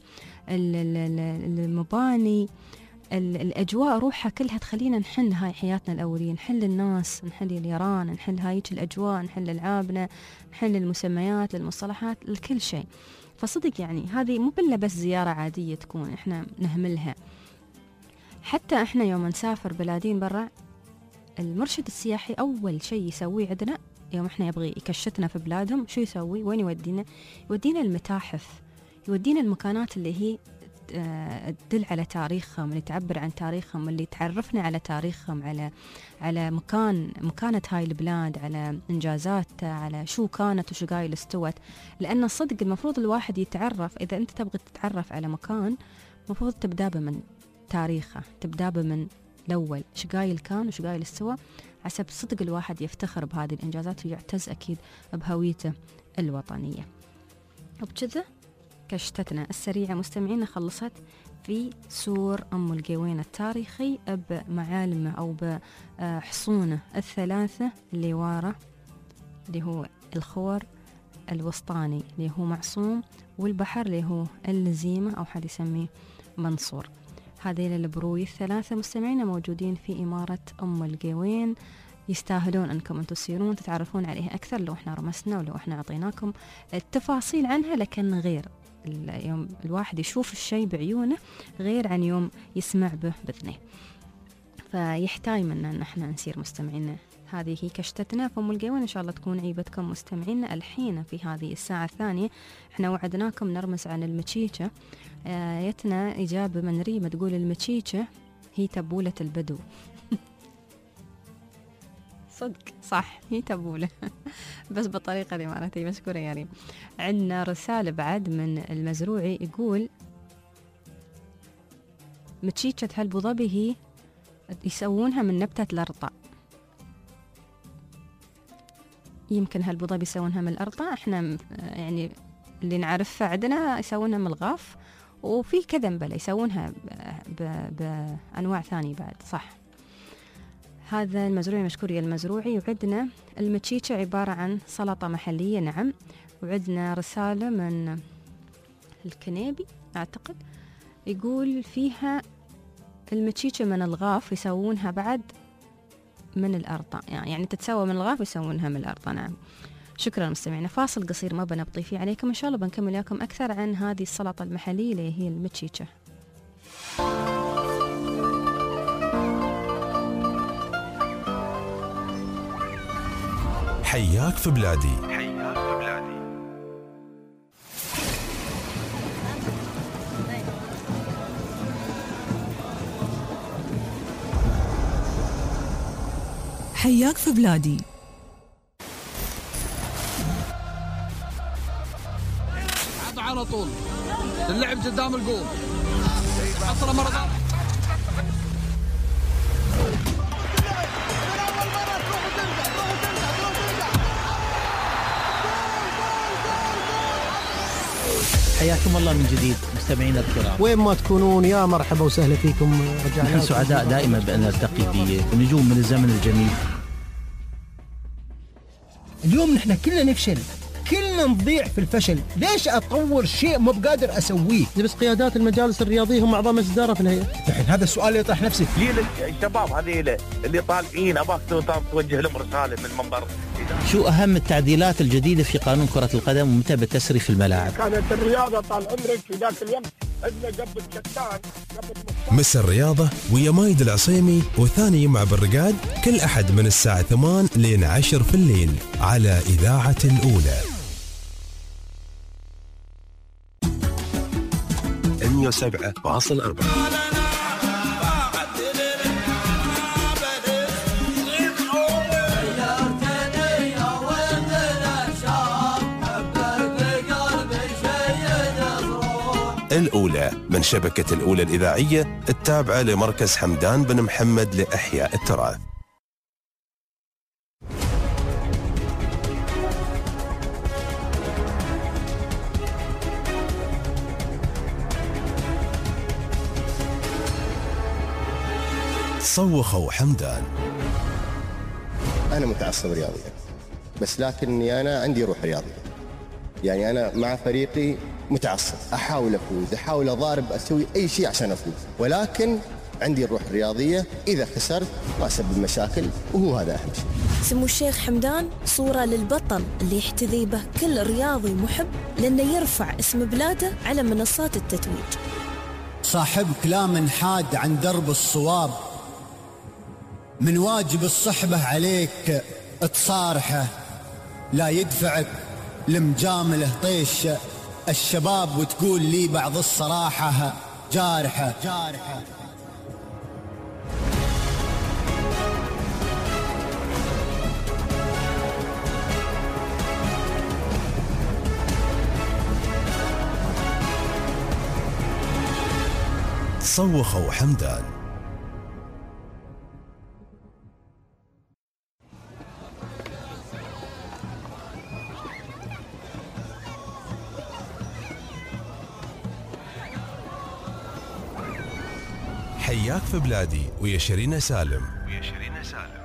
المباني، الأجواء روحها كلها تخلينا نحل هاي حياتنا الأولية، نحل الناس، نحل اليران، نحل هاي الأجواء، نحل ألعابنا، نحل المسميات، المصطلحات، الكل شيء. فصدق يعني هذه مو بلا بس زيارة عادية تكون إحنا نهملها. حتى إحنا يوم نسافر بلادين برا، المرشد السياحي أول شيء يسويه عندنا يوم إحنا يبغي يكشتنا في بلادهم، شو يسوي؟ وين يودينا؟ يودينا المتاحف، يودينا المكانات اللي هي تدل على تاريخهم، اللي تعبر عن تاريخهم، اللي تعرفنا على تاريخهم، على على مكان مكانة هاي البلاد، على إنجازاتها، على شو كانت وشو قايل استوت. لأن الصدق المفروض الواحد يتعرف، إذا أنت تبغى تتعرف على مكان المفروض تبدأ من تاريخه، تبدأ من الأول شو قايل كان وشو قايل استوى، عسب صدق الواحد يفتخر بهذه الإنجازات ويعتز أكيد بهويته الوطنية. وبكذا كشتتنا السريعة مستمعينا خلصت في سور أم القيوين التاريخي بمعالمه أو بحصونه الثلاثة اللي واره، اللي هو الخور، الوسطاني اللي هو معصوم، والبحر اللي هو اللزيمة أو حد يسميه منصور. هذين البروي الثلاثة مستمعينا موجودين في إمارة أم القيوين، يستاهلون أنكم أنتم تسيرون تتعرفون عليها أكثر لو إحنا رمسنا ولو إحنا أعطيناكم التفاصيل عنها، لكن غير يوم الواحد يشوف الشيء بعيونه غير عن يوم يسمع به بذنه. فيحتاج منا أن احنا نسير مستمعينا. هذه هي كشتتنا في أم القيوين، إن شاء الله تكون عيبتكم مستمعينا. الحين في هذه الساعة الثانية احنا وعدناكم نرمز عن المتشيشة. آيتنا إجابة من ريمة تقول المتشيشة هي تبولة البدو. صدق صح، هي تبولة بس بالطريقة الإماراتية. مشكورة يا ريم. عندنا رسالة بعد من المزروعي يقول متشيشة هالبو ظبي هي يسوونها من نبتة الأرطاء. يمكن هالبو ظبي يسوونها من الأرطاء، احنا يعني اللي نعرفها عندنا يسوونها من الغاف، وفي كذنبلة يسوونها بأنواع ثانية بعد. صح، هذا المزروعي مشكور يا المزروعي. وعندنا المتشيشة عبارة عن سلطة محلية. نعم. وعندنا رسالة من الكنيبي أعتقد يقول فيها المتشيشة من الغاف يسوونها بعد من الأرطة، يعني, يعني تتسوى من الغاف يسوونها من الأرطة. نعم. شكرا مستمعينا. فاصل قصير ما بنبطي فيه عليكم، إن شاء الله بنكمل لكم أكثر عن هذه السلطة المحلية اللي هي المتشيشة. حياك في بلادي. حياك في بلادي. حياك في بلادي. على طول اللعب قدام الجول، عطله مرة ثانية. حياكم الله من جديد مستمعينا الكرام، وين ما تكونون يا مرحبا وسهلا فيكم. رجعنا نحن سعداء دائما بأن نلتقي بنجوم من الزمن الجميل. اليوم نحن كلنا نفشل، كلنا نضيع في الفشل. ليش أطور شيء مو بقادر أسويه؟ بس قيادات المجالس الرياضية هم أعضاء مجلس إدارة في الهيئة. الحين هذا السؤال اللي يطرح نفسه، ليه الشباب هذه اللي طالعين أباك توجه لهم رسالة من منبر؟ شو أهم التعديلات الجديدة في قانون كرة القدم ومتى بتسري في الملاعب؟ كانت الرياضة طال عمرك في ذاك الوقت عندنا قبل كتان مس الرياضة ويا مايد العصيمي وثاني يوم عبر الرقاد كل أحد من الساعة ثمان لين عشر في الليل على إذاعة الأولى مية وسبعة فاصل أربعة. الأولى من شبكة الأولى الإذاعية التابعة لمركز حمدان بن محمد لإحياء التراث. صوخوا حمدان. أنا متعصب رياضيا، بس لكني أنا عندي روح رياضية، يعني أنا مع فريقي متعصب، أحاول أفوز، أحاول أضارب، أسوي أي شيء عشان أفوز، ولكن عندي الروح الرياضية. إذا خسرت ما أسبب مشاكل، وهو هذا أهم شيء. سمو الشيخ حمدان صورة للبطل اللي يحتذي به كل رياضي محب، لأنه يرفع اسم بلاده على منصات التتويج. صاحب كلام حاد عن درب الصواب، من واجب الصحبة عليك تصارحه، لا يدفعك لمجامله طيش الشباب، وتقول لي بعض الصراحة جارحة جارحة. صوخوا حمدان. حياك في بلادي ويا شيرين سالم. ويا شيرين سالم.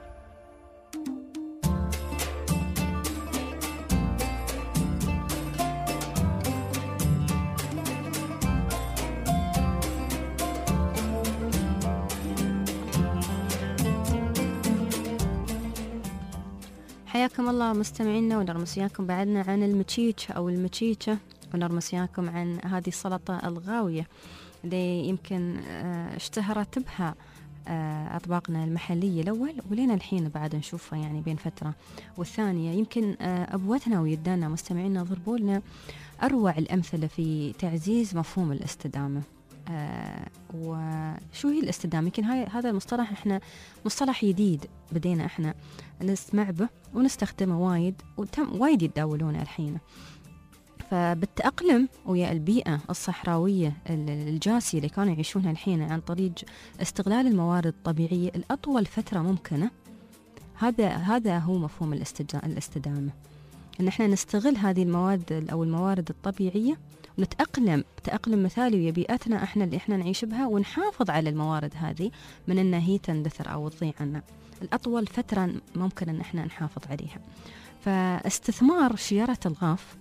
حياكم الله مستمعينا، ونرمس وياكم بعدنا عن المتشيشة أو المتشيشة، ونرمس وياكم عن هذه السلطة الغاوية اللي يمكن اشتهرت بها أطباقنا المحلية الأول، ولين الحين بعد نشوفها يعني بين فترة والثانية. يمكن أبوتنا ويدانا مستمعينا ضربوا لنا أروع الأمثلة في تعزيز مفهوم الاستدامة. آه وشو هي الاستدامة؟ يمكن هاي هذا المصطلح احنا مصطلح جديد بدينا احنا نسمع به ونستخدمه وايد، وتم وايد يتداولونه الحين. فبالتأقلم ويا البيئة الصحراوية الجاسية اللي كانوا يعيشونها الحين عن طريق استغلال الموارد الطبيعية الأطول فترة ممكنة، هذا هذا هو مفهوم الاستدامة، إن احنا نستغل هذه المواد أو الموارد الطبيعية ونتأقلم تأقلم مثالي ويا بيئتنا احنا اللي احنا نعيش بها، ونحافظ على الموارد هذه من ان هي تندثر او تضيع عنا الأطول فترة ممكن ان احنا نحافظ عليها. فاستثمار شيرة الغاف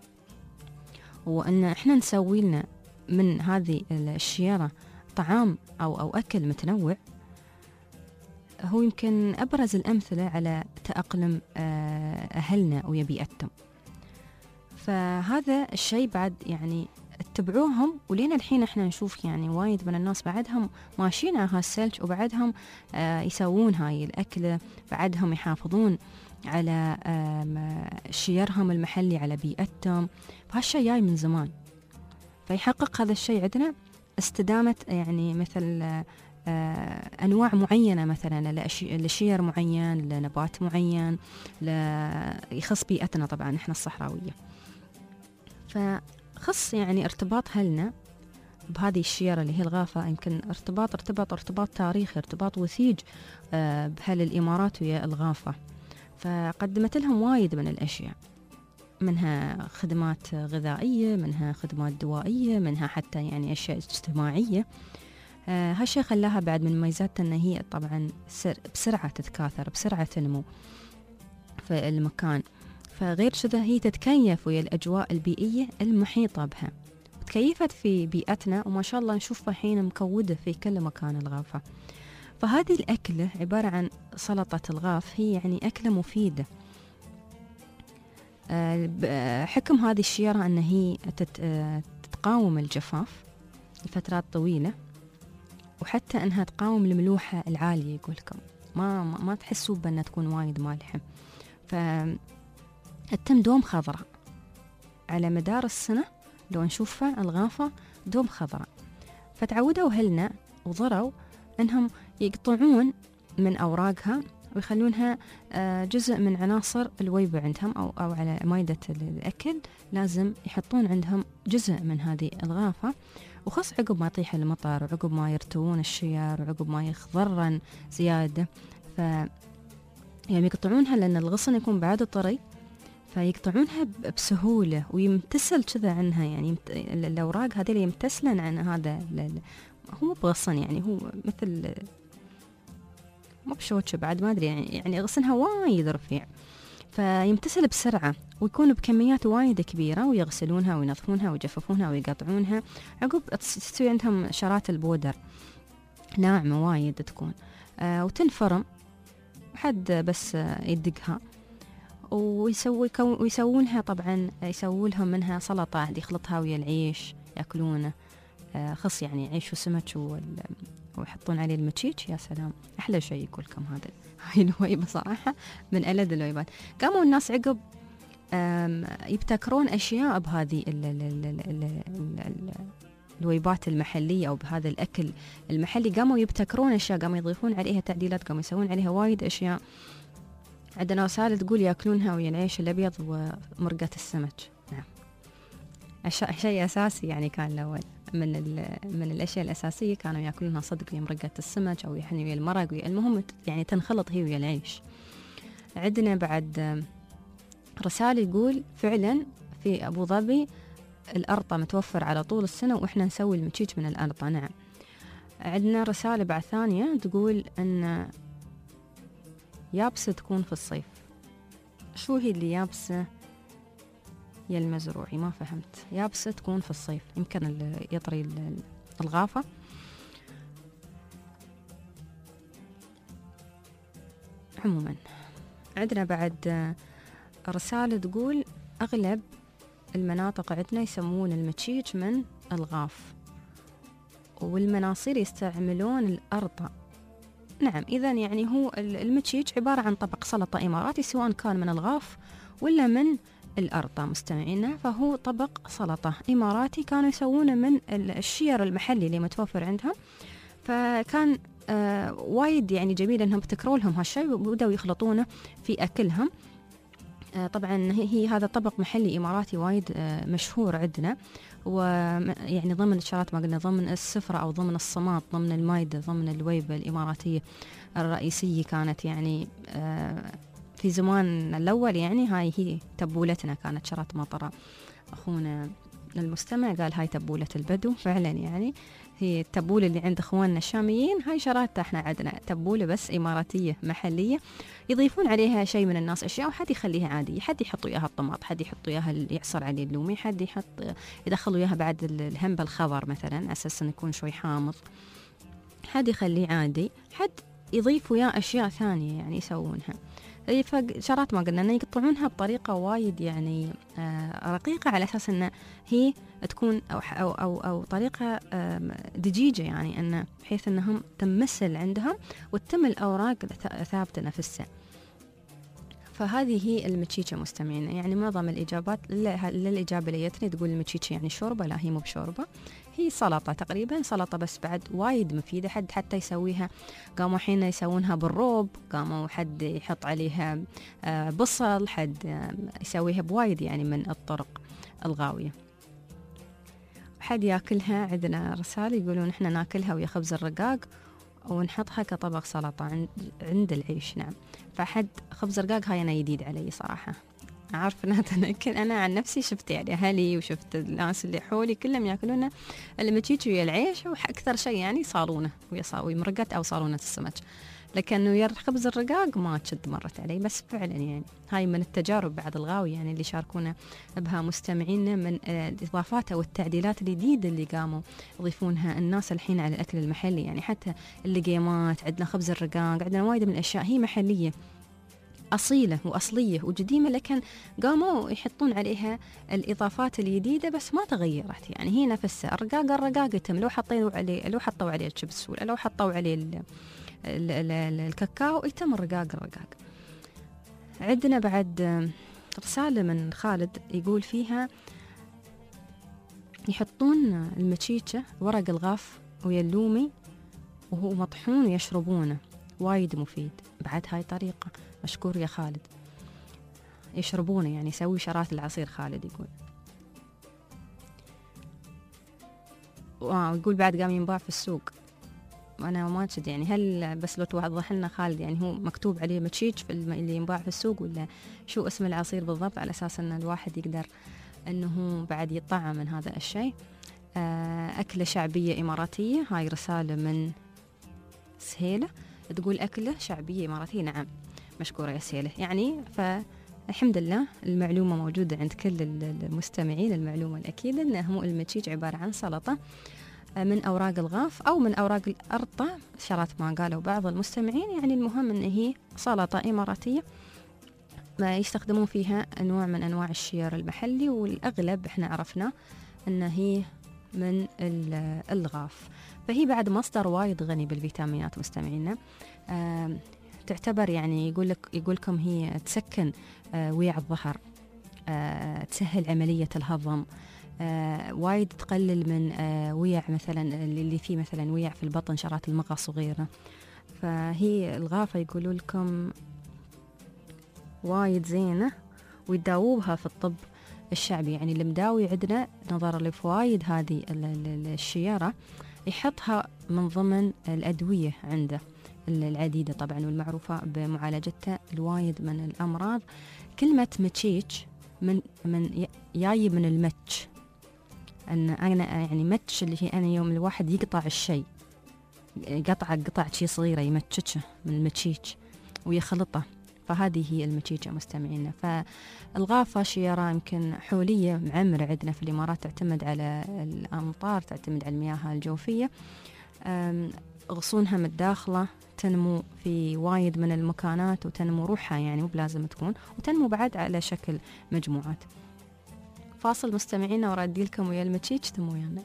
وان احنا نسوي لنا من هذه الشيرة طعام او او اكل متنوع هو يمكن ابرز الامثلة على تأقلم اهلنا ويا بيئتهم. فهذا الشيء بعد يعني اتبعوهم، ولين الحين احنا نشوف يعني وايد من الناس بعدهم ماشيين على هالسلج، وبعدهم آه يسوون هاي الأكلة، بعدهم يحافظون على آه شيرهم المحلي، على بيئتهم. فهالشيء جاي من زمان. فيحقق هذا الشيء عندنا استدامة يعني مثل آه أنواع معينة مثلا لشير معين، لنبات معين، يخص بيئتنا طبعا احنا الصحراوية. فخص يعني ارتباط هلنا بهذه الشيرة اللي هي الغافة، يمكن ارتباط ارتباط ارتباط تاريخي، ارتباط وثيج بهل الإمارات ويا الغافة. فقدمت لهم وايد من الأشياء، منها خدمات غذائية، منها خدمات دوائية، منها حتى يعني أشياء اجتماعية. هالشيء خلاها بعد من مميزاتها أن هي طبعا بسرعة تتكاثر، بسرعة تنمو في المكان. فغير كذا هي تتكيف ويا الأجواء البيئية المحيطة بها، تكيفت في بيئتنا وما شاء الله نشوفها حين مكودة في كل مكان الغافة. فهذه الأكلة عبارة عن سلطة الغاف، هي يعني أكلة مفيدة. حكم هذه الشيرة أن هي تقاوم الجفاف لفترات طويلة، وحتى أنها تقاوم الملوحة العالية. يقولكم ما ما تحسوا بأنها تكون وايد مالحة. ف التم دوم خضراء على مدار السنة، لو نشوفها الغافة دوم خضراء. فتعودوا أهلنا وضروا أنهم يقطعون من أوراقها ويخلونها جزء من عناصر الويبة عندهم، أو, أو على مائدة الأكل لازم يحطون عندهم جزء من هذه الغافة. وخص عقب ما يطيح المطر، وعقب ما يرتوون الشير، وعقب ما يخضرن زيادة، ف يعني يقطعونها لأن الغصن يكون بعد طري، فيقطعونها بسهولة ويمتسل كذا عنها. يعني الأوراق هذه اللي يمتسلن عن هذا، هو بغصن يعني هو مثل مو بشوكة بعد ما أدري، يعني يعني غصنها وايد رفيع، فيمتسل بسرعة ويكون بكميات وايد كبيرة، ويغسلونها وينظفونها ويجففونها ويقطعونها. عقب تسوي عندهم شرات البودر ناعمة وايد تكون، آه وتنفرم حد بس يدقها، ويسوي ويسوونها طبعا يسووا لهم منها سلطة يخلطها ويا العيش ياكلونه. آه خص يعني عيش وسمك ويحطون عليه المتشيش. يا سلام، أحلى شيء يقول لكم هذا. هاي الويبة صراحة من ألذ الويبات. قاموا الناس عقب يبتكرون أشياء بهذه ال ال ال ال ال ال الويبات المحلية أو بهذا الأكل المحلي. قاموا يبتكرون أشياء، قاموا يضيفون عليها تعديلات، قاموا يسوون عليها وايد أشياء. عندنا رسالة تقول يأكلونها ويا العيش الأبيض ومرقة السمك. نعم، شيء أساسي يعني كان الأول من من الأشياء الأساسية كانوا يأكلونها صدق ويا مرقة السمك، أو يعني ويا المرق، ويا المهم يعني تنخلط هي ويا العيش. عندنا بعد رسالة يقول فعلا في أبو ظبي الأرطة متوفر على طول السنة، وإحنا نسوي المتشيج من الأرطة. نعم. عندنا رسالة بعد ثانية تقول أن يابسة تكون في الصيف. شو هي اللي يابسة يا المزروعي؟ ما فهمت. يابسة تكون في الصيف، يمكن يطري الغافة. عموما عندنا بعد رسالة تقول أغلب المناطق عندنا يسمون المتشيج من الغاف، والمناصير يستعملون الأرطة. نعم، إذن يعني هو المتشيج عبارة عن طبق سلطة إماراتي، سواء كان من الغاف ولا من الأرطة مستمعينا، فهو طبق سلطة إماراتي كانوا يسوونه من الشير المحلي اللي متوفر عندهم. فكان آه وايد يعني جميل أنهم ابتكروا لهم هالشيء وبدأوا يخلطونه في أكلهم. آه طبعا هي هذا طبق محلي إماراتي وايد آه مشهور عندنا، ويعني ضمن الشغلات ما قلنا ضمن السفرة أو ضمن الصمات، ضمن المايدة، ضمن الويبة الإماراتية الرئيسية كانت يعني آه في زمان الأول. يعني هاي هي تبولتنا كانت شرات مطرة. أخونا المستمع قال هاي تبولة البدو، فعلا يعني هي التبولة اللي عند اخواننا الشاميين، هاي شراتها احنا عندنا تبولة بس اماراتية محلية، يضيفون عليها شيء من الناس اشياء، وحد يخليها عادي، حد يحط اياها الطماط، حد يحط اياها يعصر عليه اللومي، حد يحط يدخلوا اياها بعد الهنبة الخضر مثلا اساسا يكون شوي حامض، حد يخليه عادي، حد يضيف وياه اشياء ثانية يعني يسوونها. فشرات ما قلنا أن يقطعونها بطريقة وايد يعني آه رقيقة، على أساس أن هي تكون أو, أو, أو, أو طريقة آه دجيجة، يعني أن بحيث أنهم تمثل عندهم وتتم الأوراق ثابتة نفسها. فهذه هي المتشيشة مستمعين. يعني معظم الإجابات للإجابة اللي جتني تقول المتشيشة يعني شوربة، لا هي مو بشوربة، هي سلطة تقريبا، سلطة بس بعد وايد مفيدة. حد حتى يسويها، قاموا حين يسوونها بالروب، قاموا حد يحط عليها بصل، حد يسويها بوايد يعني من الطرق الغاوية. حد ياكلها، عندنا رسالة يقولون احنا ناكلها ويا خبز الرقاق ونحطها كطبق سلطة عند, عند العيش. نعم، فحد خبز الرقاق هاي أنا جديد علي صراحة، عارف انها تنكل. انا عن نفسي شفت يعني اهلي وشفت الناس اللي حولي كلهم ياكلونه المتشيش ويا العيش، واكثر شيء يعني صالونه ويا صاوي مرقت او صالونه السمك، لكن ويا خبز الرقاق ما تشد مرت علي. بس فعلا يعني هاي من التجارب بعد الغاوي يعني اللي شاركونا بها مستمعينا، من الاضافات او التعديلات الجديده اللي قاموا يضيفونها الناس الحين على الاكل المحلي. يعني حتى اللقيمات، عندنا خبز الرقاق، عندنا وايد من الاشياء هي محليه أصيلة وأصلية وقديمة، لكن قاموا يحطون عليها الإضافات الجديدة بس ما تغيرت. يعني هي نفسها الرقاق الرقاق يتم، لو حطينوا عليه لو حطوا عليه الشيبس ولا لو حطوا عليه ال ال ال ال الكاكاو يتم الرقاق الرقاق. عندنا بعد رسالة من خالد يقول فيها يحطون المتشيشة ورق الغاف ويا اللومي وهو مطحون ويشربونه، وايد مفيد. بعد هاي طريقة، مشكور يا خالد. يشربونه يعني يسوي شرات العصير خالد يقول. ويقول بعد قام ينباع في السوق، وانا ما اشد يعني هل بس لو توضح لنا خالد يعني هو مكتوب عليه متشيش في اللي ينباع في السوق، ولا شو اسم العصير بالضبط، على اساس ان الواحد يقدر انه بعد يطعم من هذا الشيء. اكله شعبيه اماراتيه. هاي رساله من سهيله تقول أكلة شعبية إماراتية. نعم، مشكورة يا سهيلة. يعني فالحمد لله المعلومة موجودة عند كل المستمعين، المعلومة الأكيدة أنه المتشيش عبارة عن سلطة من أوراق الغاف أو من أوراق الأرطة، شرات ما قالوا بعض المستمعين. يعني المهم أن هي سلطة إماراتية ما يستخدمون فيها أنواع من أنواع الشيار المحلي، والأغلب إحنا عرفنا أن هي من الغاف. فهي بعد مصدر وايد غني بالفيتامينات مستمعينا. آه تعتبر يعني يقول لك يقول لكم هي تسكن آه ويع الظهر، آه تسهل عملية الهضم، آه وايد تقلل من آه ويع مثلا اللي فيه مثلا ويع في البطن، شرات المغص وغيره. فهي الغافة يقولوا لكم وايد زينة ويداوبها في الطب الشعبي. يعني المداوي عندنا نظرا لفوايد هذه الشيارة يحطها من ضمن الأدوية عنده العديدة طبعا والمعروفة بمعالجتها الوايد من الأمراض. كلمة متشيش من من جاي من المتش، أن أنا يعني متش اللي هي أنا يوم الواحد يقطع الشيء، قطع قطع شيء صغيرة يمتششه من المتشيش ويخلطه، فهذه هي المتشيشة مستمعينا. فالغافة شيارة يمكن حولية معمرة عندنا في الإمارات، تعتمد على الأمطار، تعتمد على المياه الجوفية. غصونها من الداخلة تنمو في وايد من المكانات وتنمو روحها، يعني مو بلازم تكون، وتنمو بعد على شكل مجموعات. فاصل مستمعينا ورادي لكم ويا المتشيش، تمو ويانا.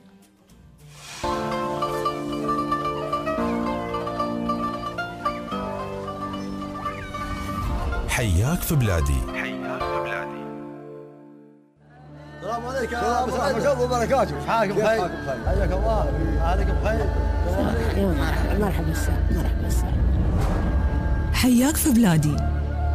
حياك في بلادي. حياك في بلادي. السلام عليكم ورحمة الله وبركاته. كيف حالكم؟ بخير؟ حياك الله. حالك بخير؟ مرحبا مرحبا السلام. مرحبا السلام. حياك في بلادي.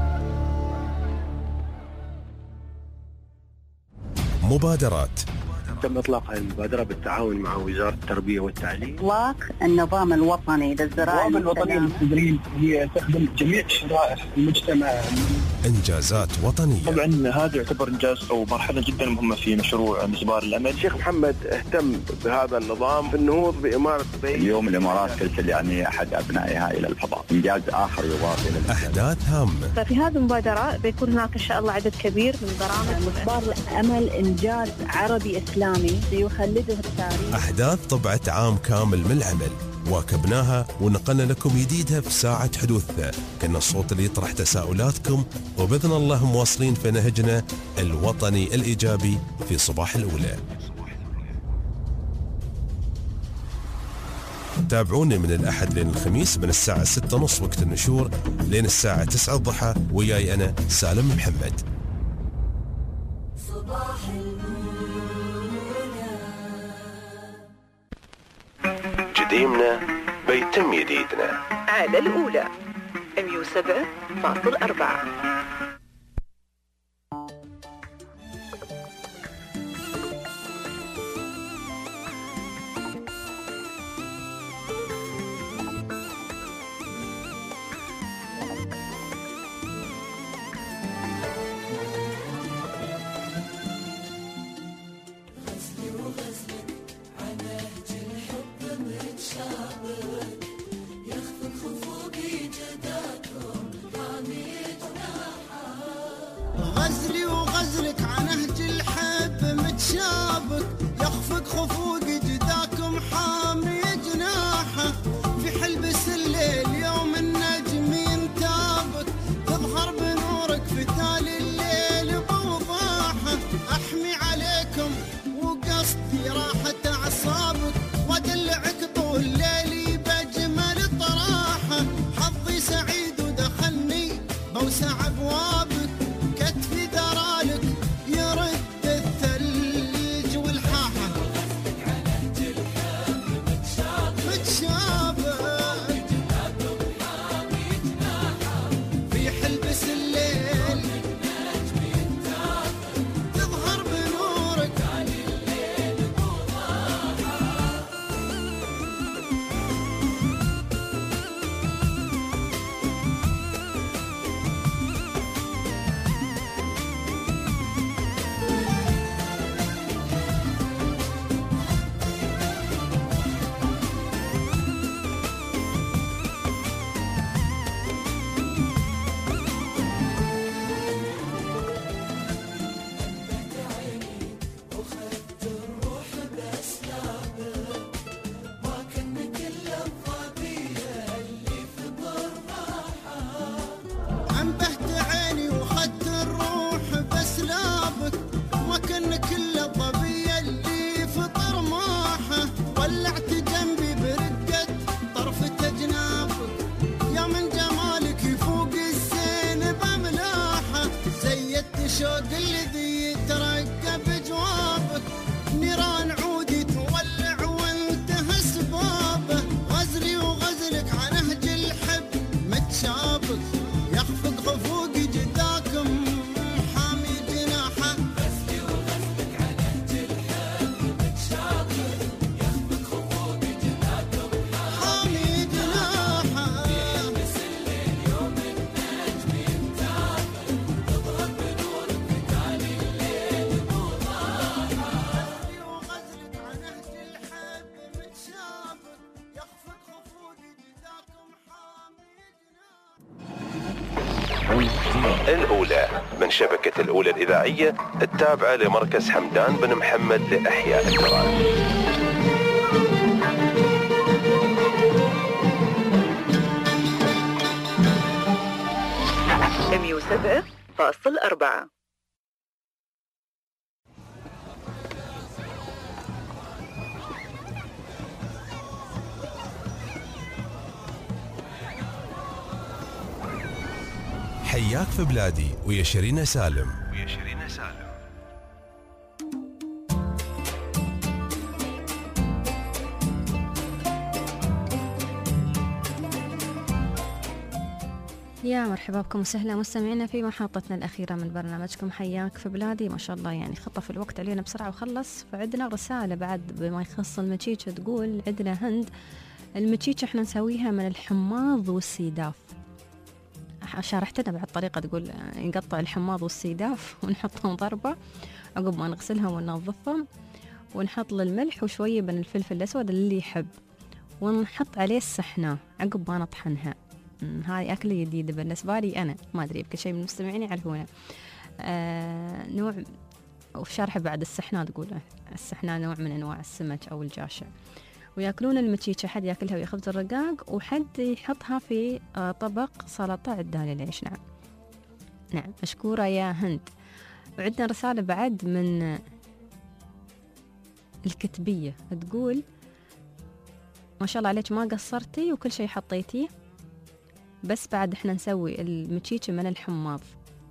مبادرات تم إطلاق هذه المبادرة بالتعاون مع وزارة التربية والتعليم. إطلاق النظام الوطني للزراعة النظام الوطني للمستديرين هي تخدم جميع شرائح المجتمع. إنجازات وطنية. طبعا هذا يعتبر إنجاز أو مرحلة جدا مهمة في مشروع مسبار الأمل. الشيخ محمد اهتم بهذا النظام في النهوض بإمارة دبي. اليوم الإمارات ترسل يعني أحد أبنائها إلى الفضاء، إنجاز آخر يضاف إلى أحداث هامة. ففي هذه المبادرة بيكون هناك إن شاء الله عدد كبير من برامج. مسبار الأمل إنجاز عربي إسلامي سيخلده التاريخ. أحداث طبعت عام كامل من العمل واكبناها ونقلنا لكم جديدها في ساعة حدوثها. كنا الصوت اللي يطرح تساؤلاتكم، وبإذن الله مواصلين في نهجنا الوطني الإيجابي في صباح الأولى. تابعوني من الأحد لين الخميس من الساعة ستة ونص وقت النشور لين الساعة تسعة الضحى، وياي أنا سالم محمد. جديمنا بيتم جديدنا على الأولى مية وسبعة فاصل أربعة. غزلي وغزلك على نهج الحب متشابك، يخفق خفوق جداكم حامي جناحه. في حلبس الليل يوم النجم ينتابك، تظهر بنورك في تالي الليل بوضاحه. احمي عليكم وقصدي راحة اعصابك، وادلعك طول ليلي بجمل طراحه. حظي سعيد ودخلني بوسع ابوابك، كتفي درالك يرد الثلج والحاحة. متشابك في حلبس الليل تظهر بنورك. انبهت عيني وخدت الروح بسلابك، ما كان كل الضبية اللي في طرماحه. ولعت جنبي برقة طرفة جنابك، يا من جمالك يفوق الزين بملاحه. زيدت شوق الذي يترقى بجوابك، نيران عودي تولع وانتهى سبابه. غزلي وغزلك على نهج الحب متشابك، يخفق خفوق جداكم حامي جناحه. غزلي وغزلك على نهج الحب متشابك، يخفق خفوق جداكم حامي جناحه. يلبس الليل يوم النجم ينتابك، تظهر بنورك في تالي الليل بوضاحه. غزلي وغزلك على نهج الحب متشابك، يخفق خفوق جداكم حامي الأولى من شبكة الأولى الإذاعية التابعة لمركز حمدان بن محمد لإحياء التراث. مية وسبعة فاصل أربعة. حياك في بلادي ويا شيرين سالم. ويا شيرين سالم. يا مرحبا بكم وسهلا مستمعينا في محطتنا الأخيرة من برنامجكم حياك في بلادي. ما شاء الله يعني خطف الوقت علينا بسرعة وخلص. فعندنا رسالة بعد بما يخص المتشيشة تقول عندنا هند المتشيشة احنا نسويها من الحماض والسيداف. شارحتنا بعد طريقة تقول نقطع الحماض والسيداف ونحطهم ضربة عقب ما نغسلهم وننظفهم، ونحط للملح وشوية من الفلفل الأسود اللي يحب، ونحط عليه السحنة عقب ما نطحنها. هاي أكلة جديدة بالنسبة لي أنا، ما أدري يمكن شيء من المستمعين يعرفونه. آه نوع وشارحة بعد السحنة تقول السحنة نوع من أنواع السمك أو الجاشع، ويأكلون المتشيشة، حد يأكلها ويخبز الرقاق وحد يحطها في آه طبق سلطة عدالي ليش. نعم نعم مشكورة يا هند. وعندنا رسالة بعد من الكتبية تقول ما شاء الله عليك ما قصرتي وكل شيء حطيتيه، بس بعد احنا نسوي المتشيشة من الحماض.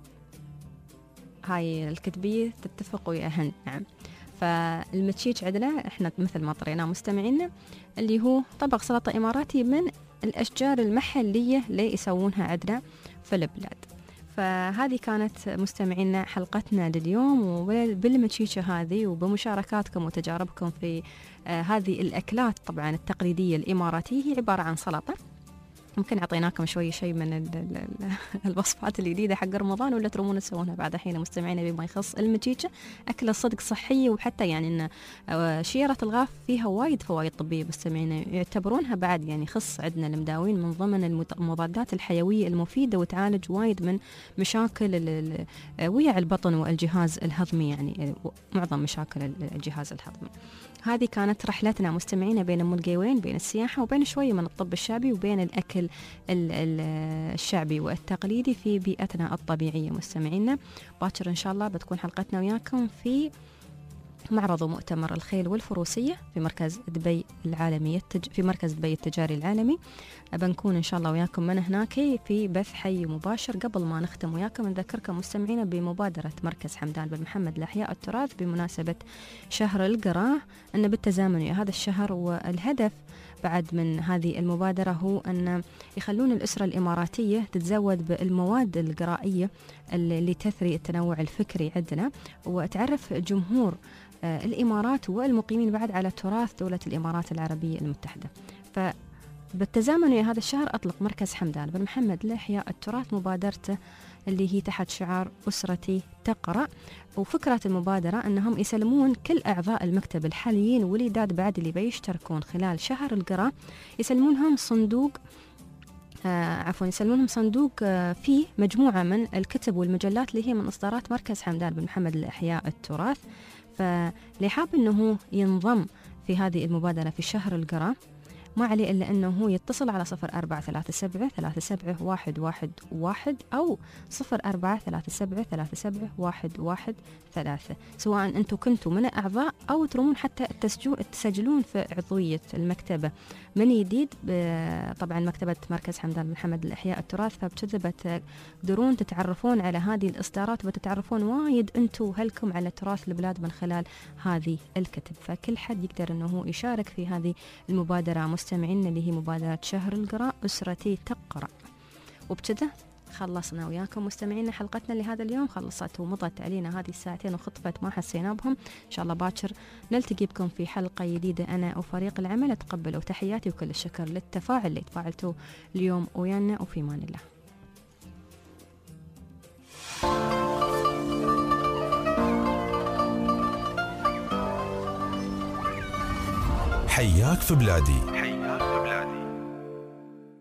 هاي الكتبية تتفق ويا هند. نعم فالمتشيش عندنا احنا مثل ما طريناه مستمعينا اللي هو طبق سلطة إماراتي من الأشجار المحلية اللي يسوونها عندنا في البلاد. فهذه كانت مستمعينا حلقتنا لليوم، وبالمتشيشة هذه وبمشاركاتكم وتجاربكم في آه هذه الأكلات طبعا التقليدية الإماراتية. هي عبارة عن سلطة، ممكن أعطيناكم شوي شيء من الوصفات الجديدة حق رمضان، ولا ترمون تسوونها بعد حين مستمعينا بما يخص المتشيشة. أكلة صدق صحية، وحتى يعني إن شيرة الغاف فيها وايد فوائد طبية مستمعينا، يعتبرونها بعد يعني خص عندنا المداوين من ضمن المضادات الحيوية المفيدة، وتعالج وايد من مشاكل ويع البطن والجهاز الهضمي، يعني معظم مشاكل الجهاز الهضمي. هذه كانت رحلتنا مستمعينا بين أم القيوين، بين السياحة وبين شوية من الطب الشعبي وبين الأكل الشعبي والتقليدي في بيئتنا الطبيعية مستمعينا. باكر إن شاء الله بتكون حلقتنا وياكم في معرض ومؤتمر الخيل والفروسية في مركز دبي العالمي في مركز دبي التجاري العالمي. بنكون إن شاء الله وياكم من هناك في بث حي مباشر. قبل ما نختم وياكم نذكركم مستمعينا بمبادرة مركز حمدان بن محمد لإحياء التراث بمناسبة شهر القراء، أن بالتزامن ويا هذا الشهر. والهدف بعد من هذه المبادرة هو أن يخلون الأسرة الإماراتية تتزود بالمواد القرائية اللي تثري التنوع الفكري عندنا، وتعرف جمهور الإمارات والمقيمين بعد على تراث دولة الإمارات العربية المتحدة. فبالتزامن ويا هذا الشهر أطلق مركز حمدان بن محمد لإحياء التراث مبادرته اللي هي تحت شعار أسرتي تقرأ. وفكرة المبادرة أنهم يسلمون كل أعضاء المكتب الحاليين والجداد بعد اللي بيشتركون خلال شهر القراء، يسلمونهم صندوق آه عفوا يسلمونهم صندوق آه فيه مجموعة من الكتب والمجلات اللي هي من إصدارات مركز حمدان بن محمد لإحياء التراث. فاللي حاب أنه ينضم في هذه المبادرة في شهر القراء ما عليه إلا أنه هو يتصل على صفر أربعة ثلاثة سبعة ثلاثة سبعة واحد واحد واحد أو صفر أربعة ثلاثة سبعة ثلاثة سبعة واحد واحد ثلاثة، سواء أنتم كنتوا من أعضاء أو ترمون حتى تسجلون في عضوية المكتبة من جديد. طبعا مكتبة مركز حمدان بن محمد لإحياء التراث، فبكذا بتقدرون تتعرفون على هذه الإصدارات وتتعرفون وايد أنتوا هلكم على تراث البلاد من خلال هذه الكتب. فكل حد يقدر أنه يشارك في هذه المبادرة مستمعين اللي هي مبادرة شهر القراء أسرتي تقرأ. وبكذا خلصنا وياكم مستمعينا حلقتنا لهذا اليوم، خلصت ومضت علينا هذه الساعتين وخطفت ما حسينا بهم. إن شاء الله باكر نلتقي بكم في حلقة جديدة أنا وفريق العمل. تقبلوا تحياتي وكل الشكر للتفاعل اللي تفاعلتوا اليوم ويانا، وفي مان الله. حياك في بلادي